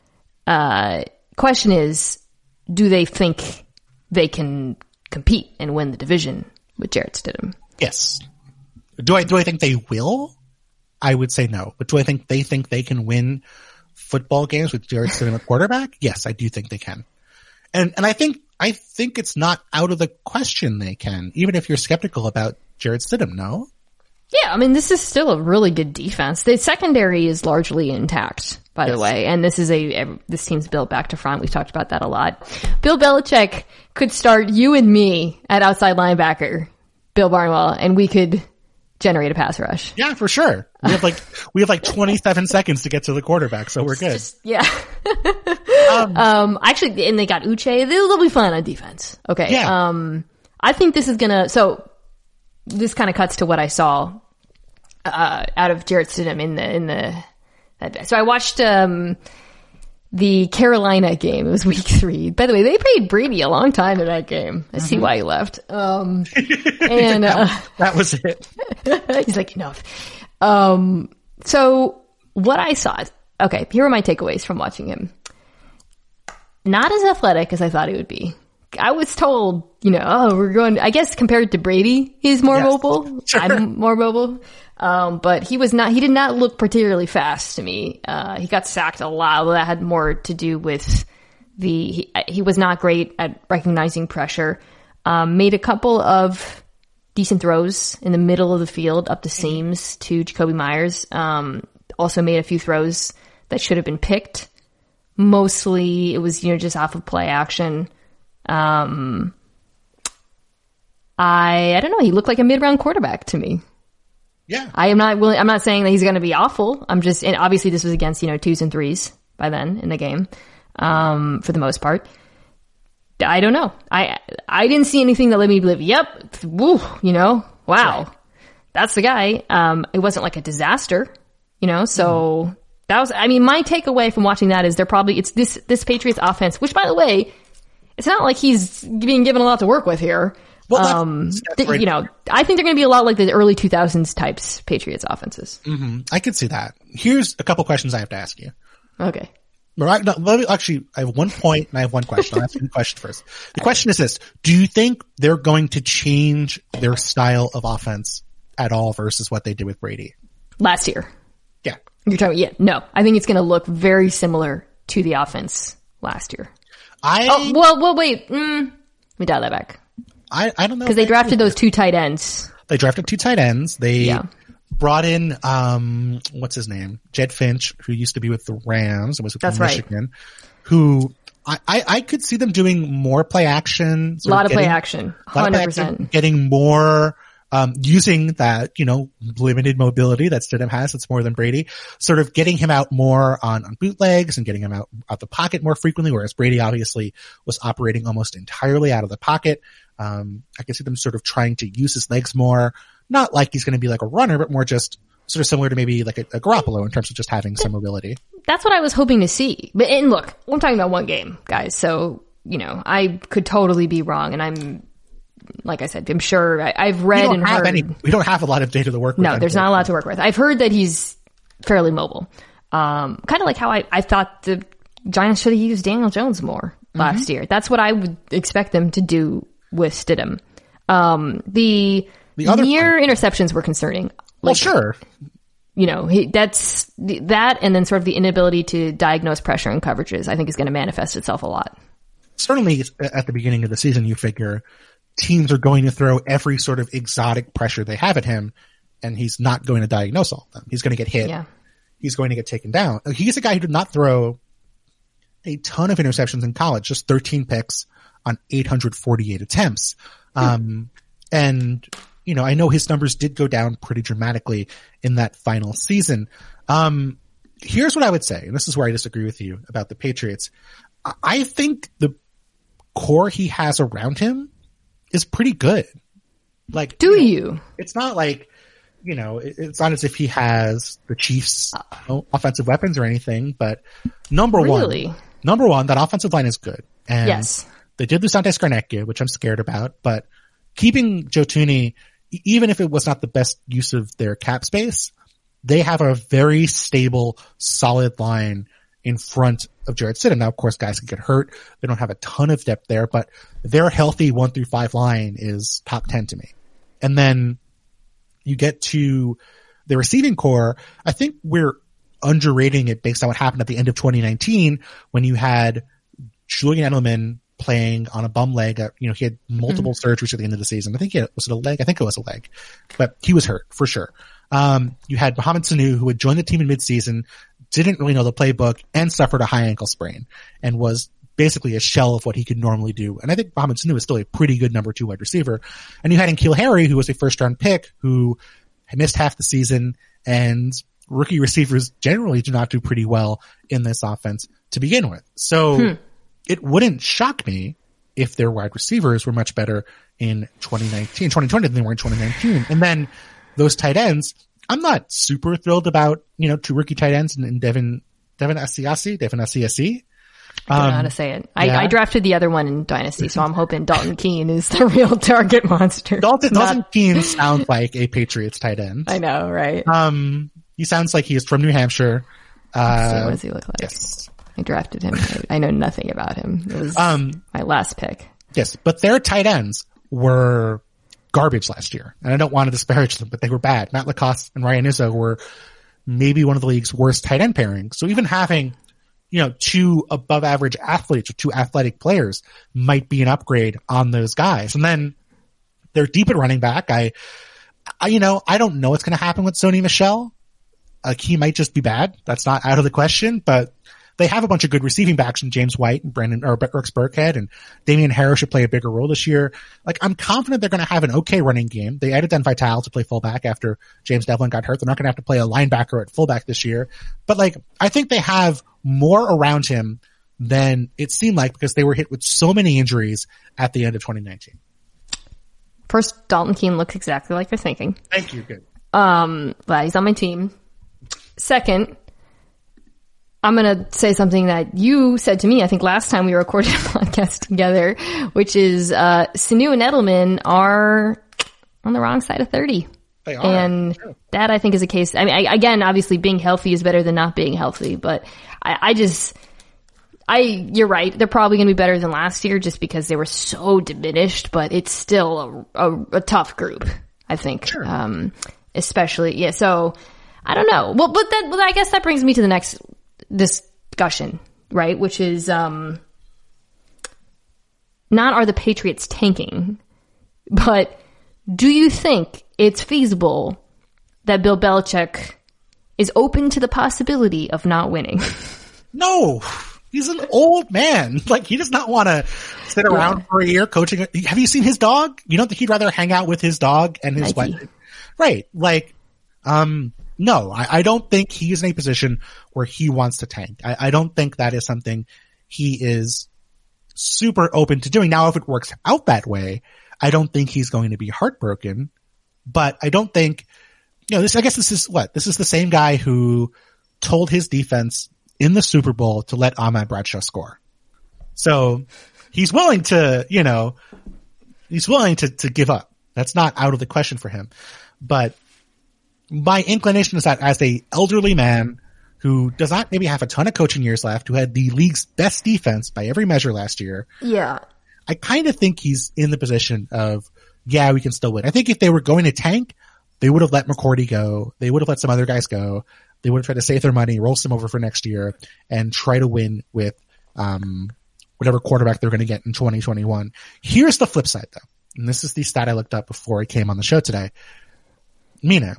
Question is, do they think they can compete and win the division with Jarrett Stidham? Yes. Do I think they will? I would say no. But do I think they can win football games with Jarrett Stidham at quarterback? Yes, I do think they can. And I think it's not out of the question they can, even if you're skeptical about Jarrett Stidham, no? Yeah, I mean, this is still a really good defense. The secondary is largely intact, by the way, and this team's built back to front. We've talked about that a lot. Bill Belichick could start you and me at outside linebacker, Bill Barnwell, and we could generate a pass rush. Yeah, for sure. We have like 27 seconds to get to the quarterback, so we're good. Actually, and they got Uche. They'll be fine on defense. Okay. Yeah. I think this is so this kind of cuts to what I saw out of Jarrett Stidham so I watched the Carolina game. It was week 3. By the way, they paid Brady a long time in that game. I see why he left. And that was it. He's like, enough. So what I saw, okay, here are my takeaways from watching him. Not as athletic as I thought he would be. I was told, I guess compared to Brady, he's more mobile. Sure. I'm more mobile. But he did not look particularly fast to me. He got sacked a lot. That had more to do with he was not great at recognizing pressure. Made a couple of decent throws in the middle of the field up the seams to Jacoby Myers. Also made a few throws that should have been picked. Mostly it was, just off of play action. I don't know. He looked like a mid-round quarterback to me. Yeah. I'm not saying that he's going to be awful. And obviously this was against, 2s and 3s by then in the game, for the most part. I don't know. I didn't see anything that led me to believe, yep, woo, wow, right. That's the guy. It wasn't like a disaster, so that was, my takeaway from watching that is it's this Patriots offense, which by the way, it's not like he's being given a lot to work with here. Well, that's right. I think they're going to be a lot like the early 2000s types Patriots offenses. Mm-hmm. I could see that. Here's a couple questions I have to ask you. Okay. Right. No, I have one point and I have one question. I'll ask you the question first. The question is this. Do you think they're going to change their style of offense at all versus what they did with Brady? Last year. Yeah. You're talking, no. I think it's going to look very similar to the offense last year. Wait. Let me dial that back. I don't know. Because they drafted those 2 tight ends. They drafted 2 tight ends. They brought in, what's his name? Jed Finch, who used to be with the Rams and was with Michigan, who I could see them doing more play action. A lot of play action. 100%. Getting more, using that, limited mobility that Stidham has. It's more than Brady. Sort of getting him out more on bootlegs and getting him out the pocket more frequently, whereas Brady obviously was operating almost entirely out of the pocket. I can see them sort of trying to use his legs more, not like he's going to be like a runner, but more just sort of similar to maybe like a Garoppolo in terms of just having some mobility. that's what I was hoping to see. But, and look, I'm talking about one game, guys. So, I could totally be wrong. And like I said, I'm sure I've read and heard. We don't have a lot of data to work with. No, there's not a lot to work with. I've heard that he's fairly mobile. Kind of like how I thought the Giants should have used Daniel Jones more last year. That's what I would expect them to do with Stidham. The other near interceptions were concerning. Well, sure. That's that, and then sort of the inability to diagnose pressure and coverages, I think, is going to manifest itself a lot. Certainly at the beginning of the season, you figure teams are going to throw every sort of exotic pressure they have at him, and he's not going to diagnose all of them. He's going to get hit. Yeah. He's going to get taken down. He's a guy who did not throw a ton of interceptions in college, just 13 picks on 848 attempts. And, I know his numbers did go down pretty dramatically in that final season. Here's what I would say, and this is where I disagree with you about the Patriots. I think the core he has around him is pretty good. Like, it's not like, it's not as if he has the Chiefs offensive weapons or anything, but number one, that offensive line is good. And yes, they did lose Dante Scarnecchia, which I'm scared about, but keeping Joe Thuney, even if it was not the best use of their cap space, they have a very stable, solid line in front of Jarrett Stidham. Now, of course, guys can get hurt. They don't have a ton of depth there, but their healthy 1-5 line is top 10 to me. And then you get to the receiving core. I think we're underrating it based on what happened at the end of 2019 when you had Julian Edelman playing on a bum leg. He had multiple surgeries at the end of the season. Was it a leg? I think it was a leg, but he was hurt for sure. You had Mohamed Sanu, who had joined the team in midseason, didn't really know the playbook, and suffered a high ankle sprain and was basically a shell of what he could normally do. And I think Mohamed Sanu is still a pretty good number 2 wide receiver. And you had N'Keal Harry, who was a first round pick, who missed half the season, and rookie receivers generally do not do pretty well in this offense to begin with. So it wouldn't shock me if their wide receivers were much better in 2020 than they were in 2019. And then those tight ends, I'm not super thrilled about, 2 rookie tight ends and Devin Asiasi. I don't know how to say it. I drafted the other one in Dynasty, so I'm hoping Dalton Keene is the real target monster. Dalton Keene sounds like a Patriots tight end. I know, right? He sounds like he is from New Hampshire. What does he look like? Yes. I drafted him. I know nothing about him. It was my last pick. Yes, but their tight ends were garbage last year. And I don't want to disparage them, but they were bad. Matt Lacoste and Ryan Izzo were maybe one of the league's worst tight end pairings. So even having, 2 above average athletes or 2 athletic players might be an upgrade on those guys. And then they're deep at running back. I don't know what's going to happen with Sony Michel. He might just be bad. That's not out of the question, but they have a bunch of good receiving backs in James White and Rex Burkhead, and Damian Harris should play a bigger role this year. Like, I'm confident they're going to have an okay running game. They added Dan Vitale to play fullback after James Devlin got hurt. They're not going to have to play a linebacker at fullback this year. But I think they have more around him than it seemed like because they were hit with so many injuries at the end of 2019. First, Dalton Keene looks exactly like you're thinking. Thank you. Good. But he's on my team. Second, I'm going to say something that you said to me, I think last time we recorded a podcast together, which is, Sanu and Edelman are on the wrong side of 30. They are. And that I think is a case. I mean, again, obviously being healthy is better than not being healthy, but you're right. They're probably going to be better than last year just because they were so diminished, but it's still a tough group, I think. Sure. Especially, yeah. So I don't know. Well, but I guess that brings me to the next discussion, right? Which is, not are the Patriots tanking, but do you think it's feasible that Bill Belichick is open to the possibility of not winning? No, he's an old man. He does not want to sit around for a year coaching. Have you seen his dog? You don't think he'd rather hang out with his dog and his wife? Right. No, I don't think he's in a position where he wants to tank. I don't think that is something he is super open to doing. Now, if it works out that way, I don't think he's going to be heartbroken, but I don't think, I guess this is the same guy who told his defense in the Super Bowl to let Ahmad Bradshaw score. So he's willing to, to give up. That's not out of the question for him. But my inclination is that as a elderly man who does not maybe have a ton of coaching years left, who had the league's best defense by every measure last year. Yeah. I kind of think he's in the position of, yeah, we can still win. I think if they were going to tank, they would have let McCourty go. They would have let some other guys go. They would have tried to save their money, roll some over for next year, and try to win with whatever quarterback they're going to get in 2021. Here's the flip side, though. And this is the stat I looked up before I came on the show today. Mina.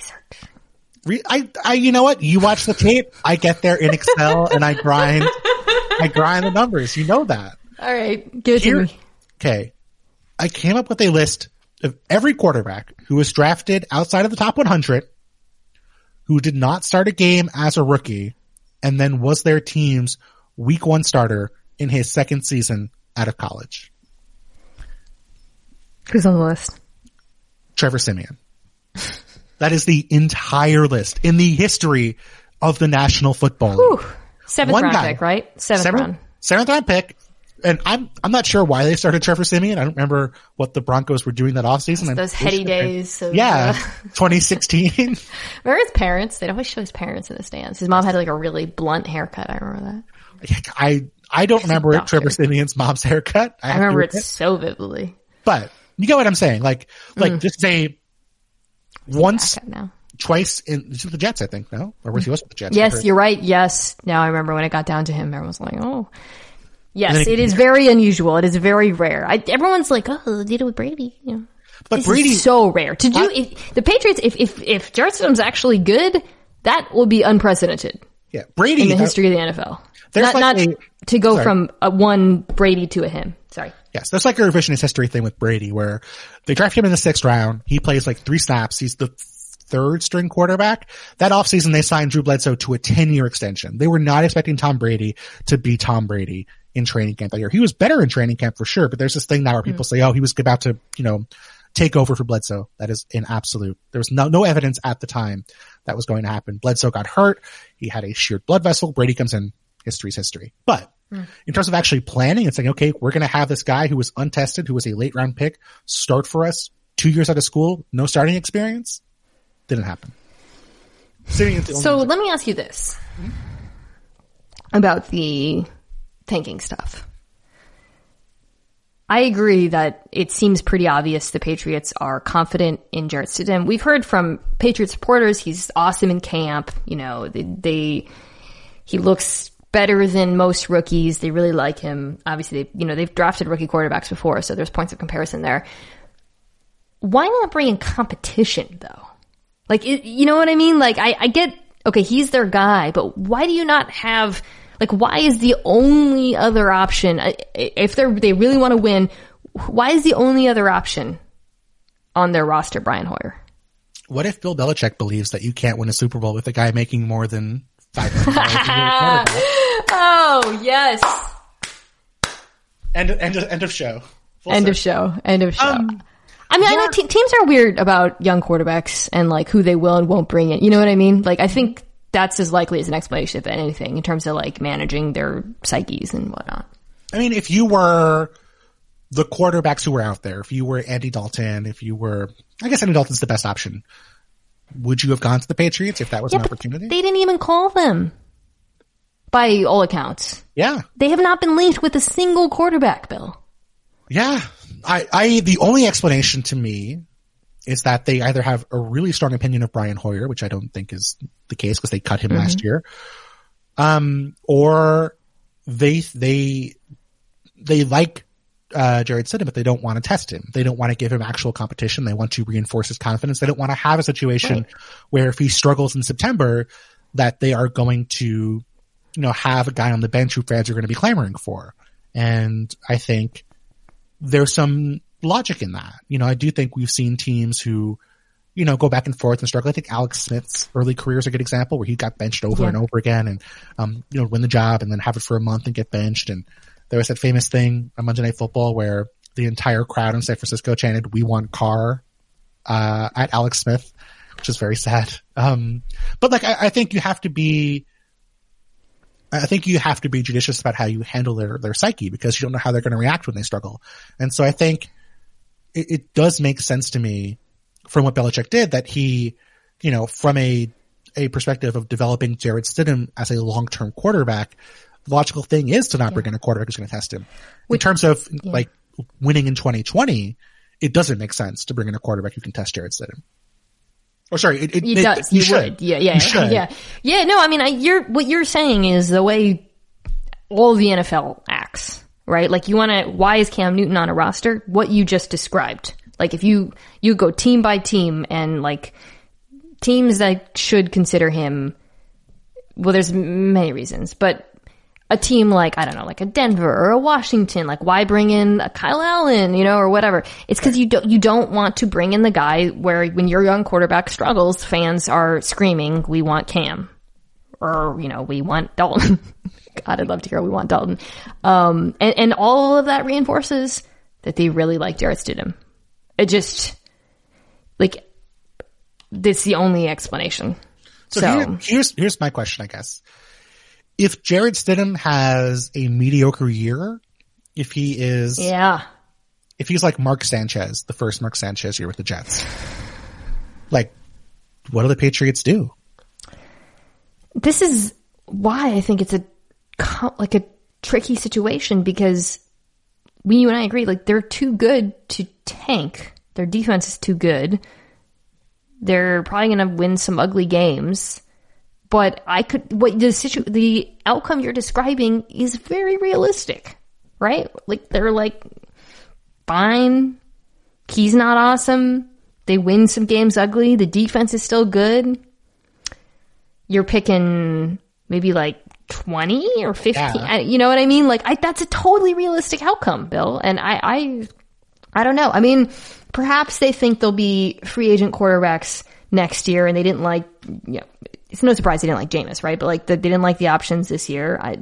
You know what? You watch the tape. I get there in Excel and I grind the numbers. You know that. All right. Give it to me. Okay. I came up with a list of every quarterback who was drafted outside of the top 100, who did not start a game as a rookie, and then was their team's week 1 starter in his second season out of college. Who's on the list? Trevor Siemian. That is the entire list in the history of the National Football League. Whew. Seventh round pick, right? Seventh round pick. And I'm not sure why they started Trevor Siemian. I don't remember what the Broncos were doing that offseason. Those heady days. 2016. Remember his parents? They'd always show his parents in the stands. His mom had like a really blunt haircut. I remember that. I don't remember Trevor Siemian's mom's haircut. I remember it so vividly. But you get what I'm saying. Like just say once, twice in the Jets, I think, no? Or was he with the Jets? Yes, you're right. Yes. Now I remember when it got down to him, everyone was like, oh. Yes, it is very unusual. It is very rare. Everyone's like, oh, they did it with Brady. You know. But this Brady is so rare to do. The Patriots, if Jarrett Stidham's actually good, that will be unprecedented. Yeah, Brady in the history of the NFL. Not to go from a one Brady to a him. Sorry. Yes, that's like a revisionist history thing with Brady, where they draft him in the 6th round. He plays like 3 snaps. He's the 3rd string quarterback. That offseason, they signed Drew Bledsoe to a 10-year extension. They were not expecting Tom Brady to be Tom Brady in training camp that year. He was better in training camp for sure, but there's this thing now where people say, oh, he was about to, take over for Bledsoe. That is an absolute. There was no evidence at the time that was going to happen. Bledsoe got hurt. He had a sheared blood vessel. Brady comes in. History's history. But in terms of actually planning, it's like, okay, we're going to have this guy who was untested, who was a late round pick, start for us 2 years out of school, no starting experience. Didn't happen. So let me ask you this about the tanking stuff. I agree that it seems pretty obvious the Patriots are confident in Jarrett Stidham. We've heard from Patriots supporters he's awesome in camp. He looks better than most rookies. They really like him. Obviously, they've drafted rookie quarterbacks before, so there's points of comparison there. Why not bring in competition, though? Like, you know what I mean? Like, I get, okay, he's their guy, but why do you not have, like, why is the only other option, if they really want to win, why is the only other option on their roster Brian Hoyer? What if Bill Belichick believes that you can't win a Super Bowl with a guy making more than $5 million? Oh, yes. End of show. End of show. I mean, I know teams are weird about young quarterbacks and like who they will and won't bring in. You know what I mean? Like, I think that's as likely as an explanation of anything in terms of like managing their psyches and whatnot. I mean, if you were the quarterbacks who were out there, if you were Andy Dalton, I guess Andy Dalton's the best option. Would you have gone to the Patriots if that was an opportunity? They didn't even call them, by all accounts. Yeah. They have not been linked with a single quarterback, Bill. Yeah. The only explanation to me is that they either have a really strong opinion of Brian Hoyer, which I don't think is the case because they cut him last year. Or they like Jarrett Stidham, but they don't want to test him. They don't want to give him actual competition. They want to reinforce his confidence. They don't want to have a situation where if he struggles in September, that they are going to, have a guy on the bench who fans are going to be clamoring for. And I think there's some logic in that. I do think we've seen teams who, go back and forth and struggle. I think Alex Smith's early career is a good example where he got benched over and over again and, win the job and then have it for a month and get benched. And there was that famous thing on Monday Night Football where the entire crowd in San Francisco chanted, "We want Carr," at Alex Smith, which is very sad. But like, I think you have to be I think you have to be judicious about how you handle their psyche because you don't know how they're going to react when they struggle. And so I think it does make sense to me from what Belichick did that he, from a perspective of developing Jarrett Stidham as a long-term quarterback, the logical thing is to not bring in a quarterback who's going to test him. In terms of like winning in 2020, it doesn't make sense to bring in a quarterback who can test Jarrett Stidham. Or sorry, it does. You should. Yeah. You should. Yeah. No, I mean, what you're saying is the way all the NFL acts, right? Like why is Cam Newton on a roster? What you just described. Like if you go team by team and like teams that should consider him, well, there's many reasons, but a team like, I don't know, like a Denver or a Washington, like why bring in a Kyle Allen, or whatever. It's because you don't want to bring in the guy where when your young quarterback struggles, fans are screaming, we want Cam. Or, we want Dalton. God, I'd love to hear we want Dalton. And all of that reinforces that they really like Jarrett Stidham. It just, like, this is the only explanation. So here's my question, I guess. If Jarrett Stidham has a mediocre year, if he's like Mark Sanchez, the first Mark Sanchez year with the Jets, like, what do the Patriots do? This is why I think it's a tricky situation because you and I agree, like, they're too good to tank. Their defense is too good. They're probably going to win some ugly games. But the outcome you're describing is very realistic, right? Like, they're like, fine. He's not awesome. They win some games ugly. The defense is still good. You're picking maybe like 20 or 15. Yeah. You know what I mean? Like, that's a totally realistic outcome, Bill. And I don't know. I mean, perhaps they think there'll be free agent quarterbacks next year and they didn't like, it's no surprise they didn't like Jameis, right? But like they didn't like the options this year. I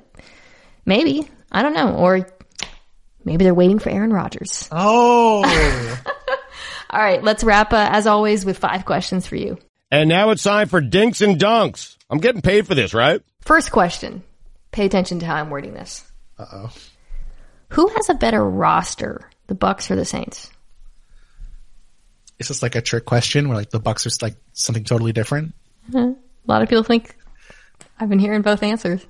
don't know. Or maybe they're waiting for Aaron Rodgers. Oh. All right. Let's wrap, as always, with 5 questions for you. And now it's time for Dinks and Dunks. I'm getting paid for this, right? First question. Pay attention to how I'm wording this. Uh-oh. Who has a better roster, the Bucs or the Saints? Is this like a trick question where like the Bucs are like something totally different? A lot of people think I've been hearing both answers.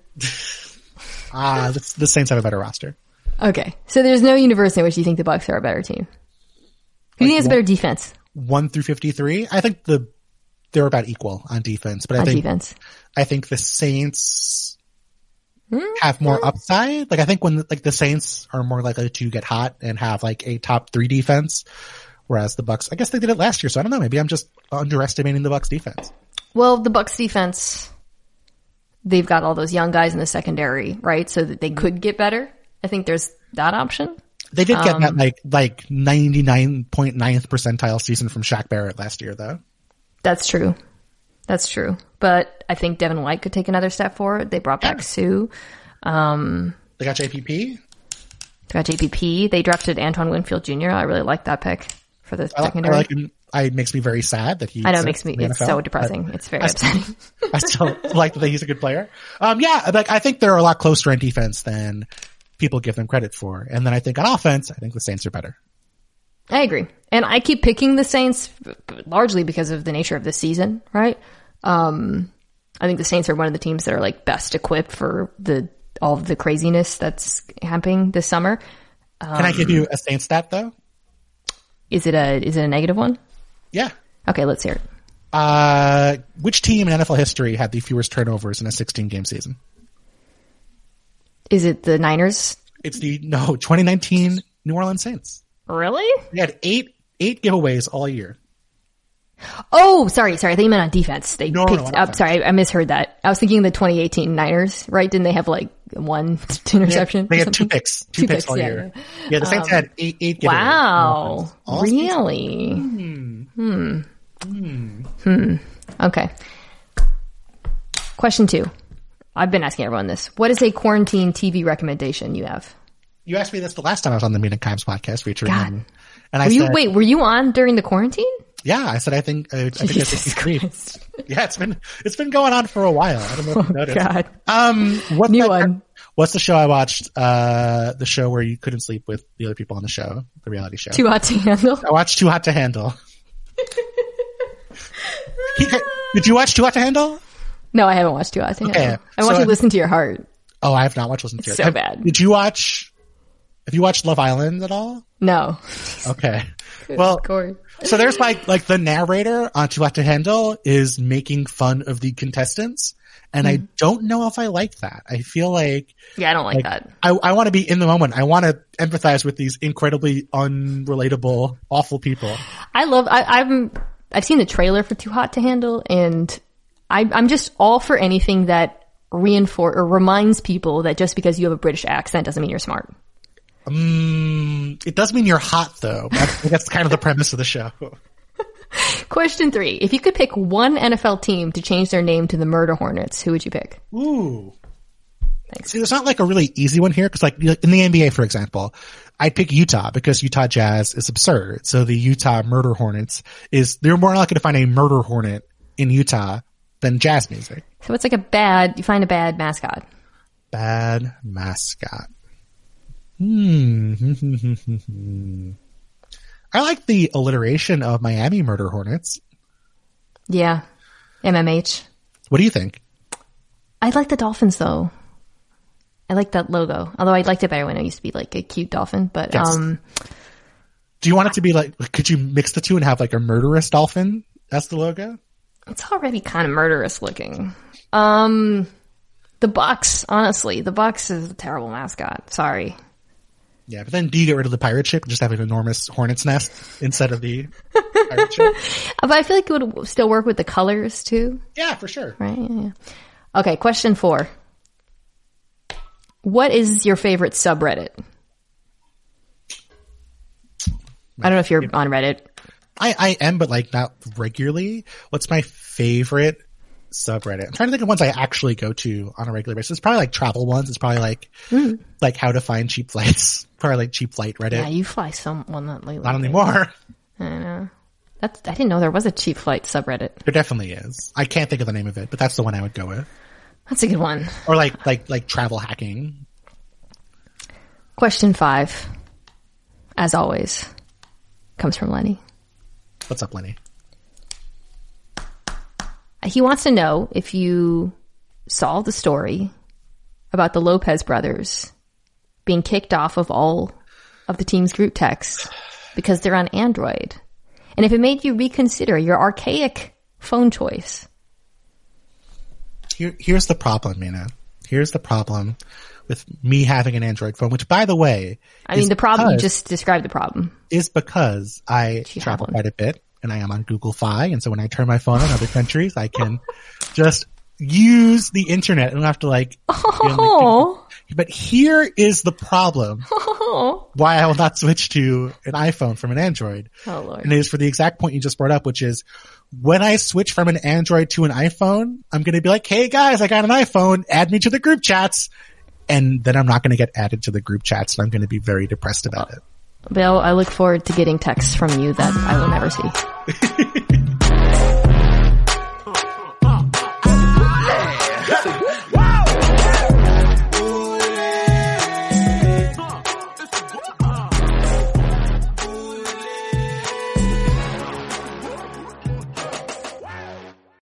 The Saints have a better roster. Okay. So there's no universe in which you think the Bucs are a better team. Who do you think has a better defense? 1 through 53? I think they're about equal on defense, but I think the Saints have more upside. Like I think when like the Saints are more likely to get hot and have like a top 3 defense, whereas the Bucs, I guess they did it last year, so I don't know. Maybe I'm just underestimating the Bucs defense. Well, the Bucs defense, they've got all those young guys in the secondary, right? So that they could get better. I think there's that option. They did get that like 99.9th percentile season from Shaq Barrett last year, though. That's true. But I think Devin White could take another step forward. They brought back Sue. They got JPP. They drafted Antoine Winfield Jr. I really like that pick for the secondary. I like him. It makes me very sad that he's. I know, it's so depressing. It's very upsetting. I still like that he's a good player. Like I think they're a lot closer on defense than people give them credit for. And then I think on offense, I think the Saints are better. I agree. And I keep picking the Saints largely because of the nature of the season, right? I think the Saints are one of the teams that are like best equipped for all of the craziness that's happening this summer. Can I give you a Saints stat though? Is it a negative one? Yeah. Okay, let's hear it. Which team in NFL history had the fewest turnovers in a 16-game season? Is it the Niners? It's 2019 New Orleans Saints. Really? They had eight giveaways all year. Oh, sorry. I think you meant on defense. They picked up. Sorry, I misheard that. I was thinking the 2018 Niners, right? Didn't they have like 1 interception? They had 2 picks. Two picks all year. Yeah, the Saints had eight giveaways. Wow. Really? Okay. Question 2. I've been asking everyone this. What is a quarantine TV recommendation you have? You asked me this the last time I was on the Meet and Kimes podcast featuring God. him. And were you on during the quarantine? Yeah, I said I think he's Jesus 3. Christ. Yeah, it's been going on for a while. I don't know if you noticed. God. New one. What's the show I watched? The show where you couldn't sleep with the other people on the show, the reality show. Too Hot to Handle? I watched Too Hot to Handle. Did you watch Too Hot to Handle? No, I haven't watched Too Hot to Handle. Okay, I watched Listen to Your Heart. Oh, I have not watched Listen to Your Heart. So bad. Did you watch, have you watched Love Island at all? No. Okay. Well, so there's like the narrator on Too Hot to Handle is making fun of the contestants. And I don't know if I like that. I feel like. Yeah, I don't like that. I want to be in the moment. I want to empathize with these incredibly unrelatable, awful people. I've seen the trailer for Too Hot to Handle, and I'm just all for anything that reminds people that just because you have a British accent doesn't mean you're smart. It does mean you're hot, though. That's kind of the premise of the show. Question 3. If you could pick one NFL team to change their name to the Murder Hornets, who would you pick? Ooh. Thanks. See, there's not like a really easy one here, because like in the NBA, for example, I'd pick Utah because Utah Jazz is absurd. So the Utah Murder Hornets they're more likely to find a murder hornet in Utah than jazz music. So it's like you find a bad mascot. Bad mascot. I like the alliteration of Miami Murder Hornets. Yeah. MMH. What do you think? I like the Dolphins, though. I like that logo. Although I liked it better when it used to be like a cute dolphin. But yes. Do you want it to be like, could you mix the two and have like a murderous dolphin as the logo? It's already kind of murderous looking. The Bucks, honestly. The Bucks is a terrible mascot. Sorry. Yeah, but then do you get rid of the pirate ship and just have an enormous hornet's nest instead of the pirate ship? But I feel like it would still work with the colors, too. Yeah, for sure. Right, yeah. Okay, question 4. What is your favorite subreddit? I don't know if you're on Reddit. I am, but like not regularly. What's my favorite subreddit? I'm trying to think of ones I actually go to on a regular basis. It's probably like travel ones. It's probably like how to find cheap flights. Probably like cheap flight Reddit. Yeah, you fly one that lately. Not anymore. I know. I didn't know there was a cheap flight subreddit. There definitely is. I can't think of the name of it, but that's the one I would go with. That's a good one. Or like travel hacking. Question 5, as always, comes from Lenny. What's up, Lenny? He wants to know if you saw the story about the Lopez brothers being kicked off of all of the team's group texts because they're on Android, and if it made you reconsider your archaic phone choice. Here's the problem, Mina. Here's the problem with me having an Android phone, which, by the way, the problem, you just described the problem. Is because I travel quite a bit and I am on Google Fi. And so when I turn my phone on other countries, I can just use the internet. I don't have to but here is the problem why I will not switch to an iPhone from an Android. Oh, Lord. And it is for the exact point you just brought up, which is when I switch from an Android to an iPhone, I'm going to be like, hey guys, I got an iPhone, add me to the group chats. And then I'm not going to get added to the group chats, and I'm going to be very depressed about it. Bill, I look forward to getting texts from you that I will never see.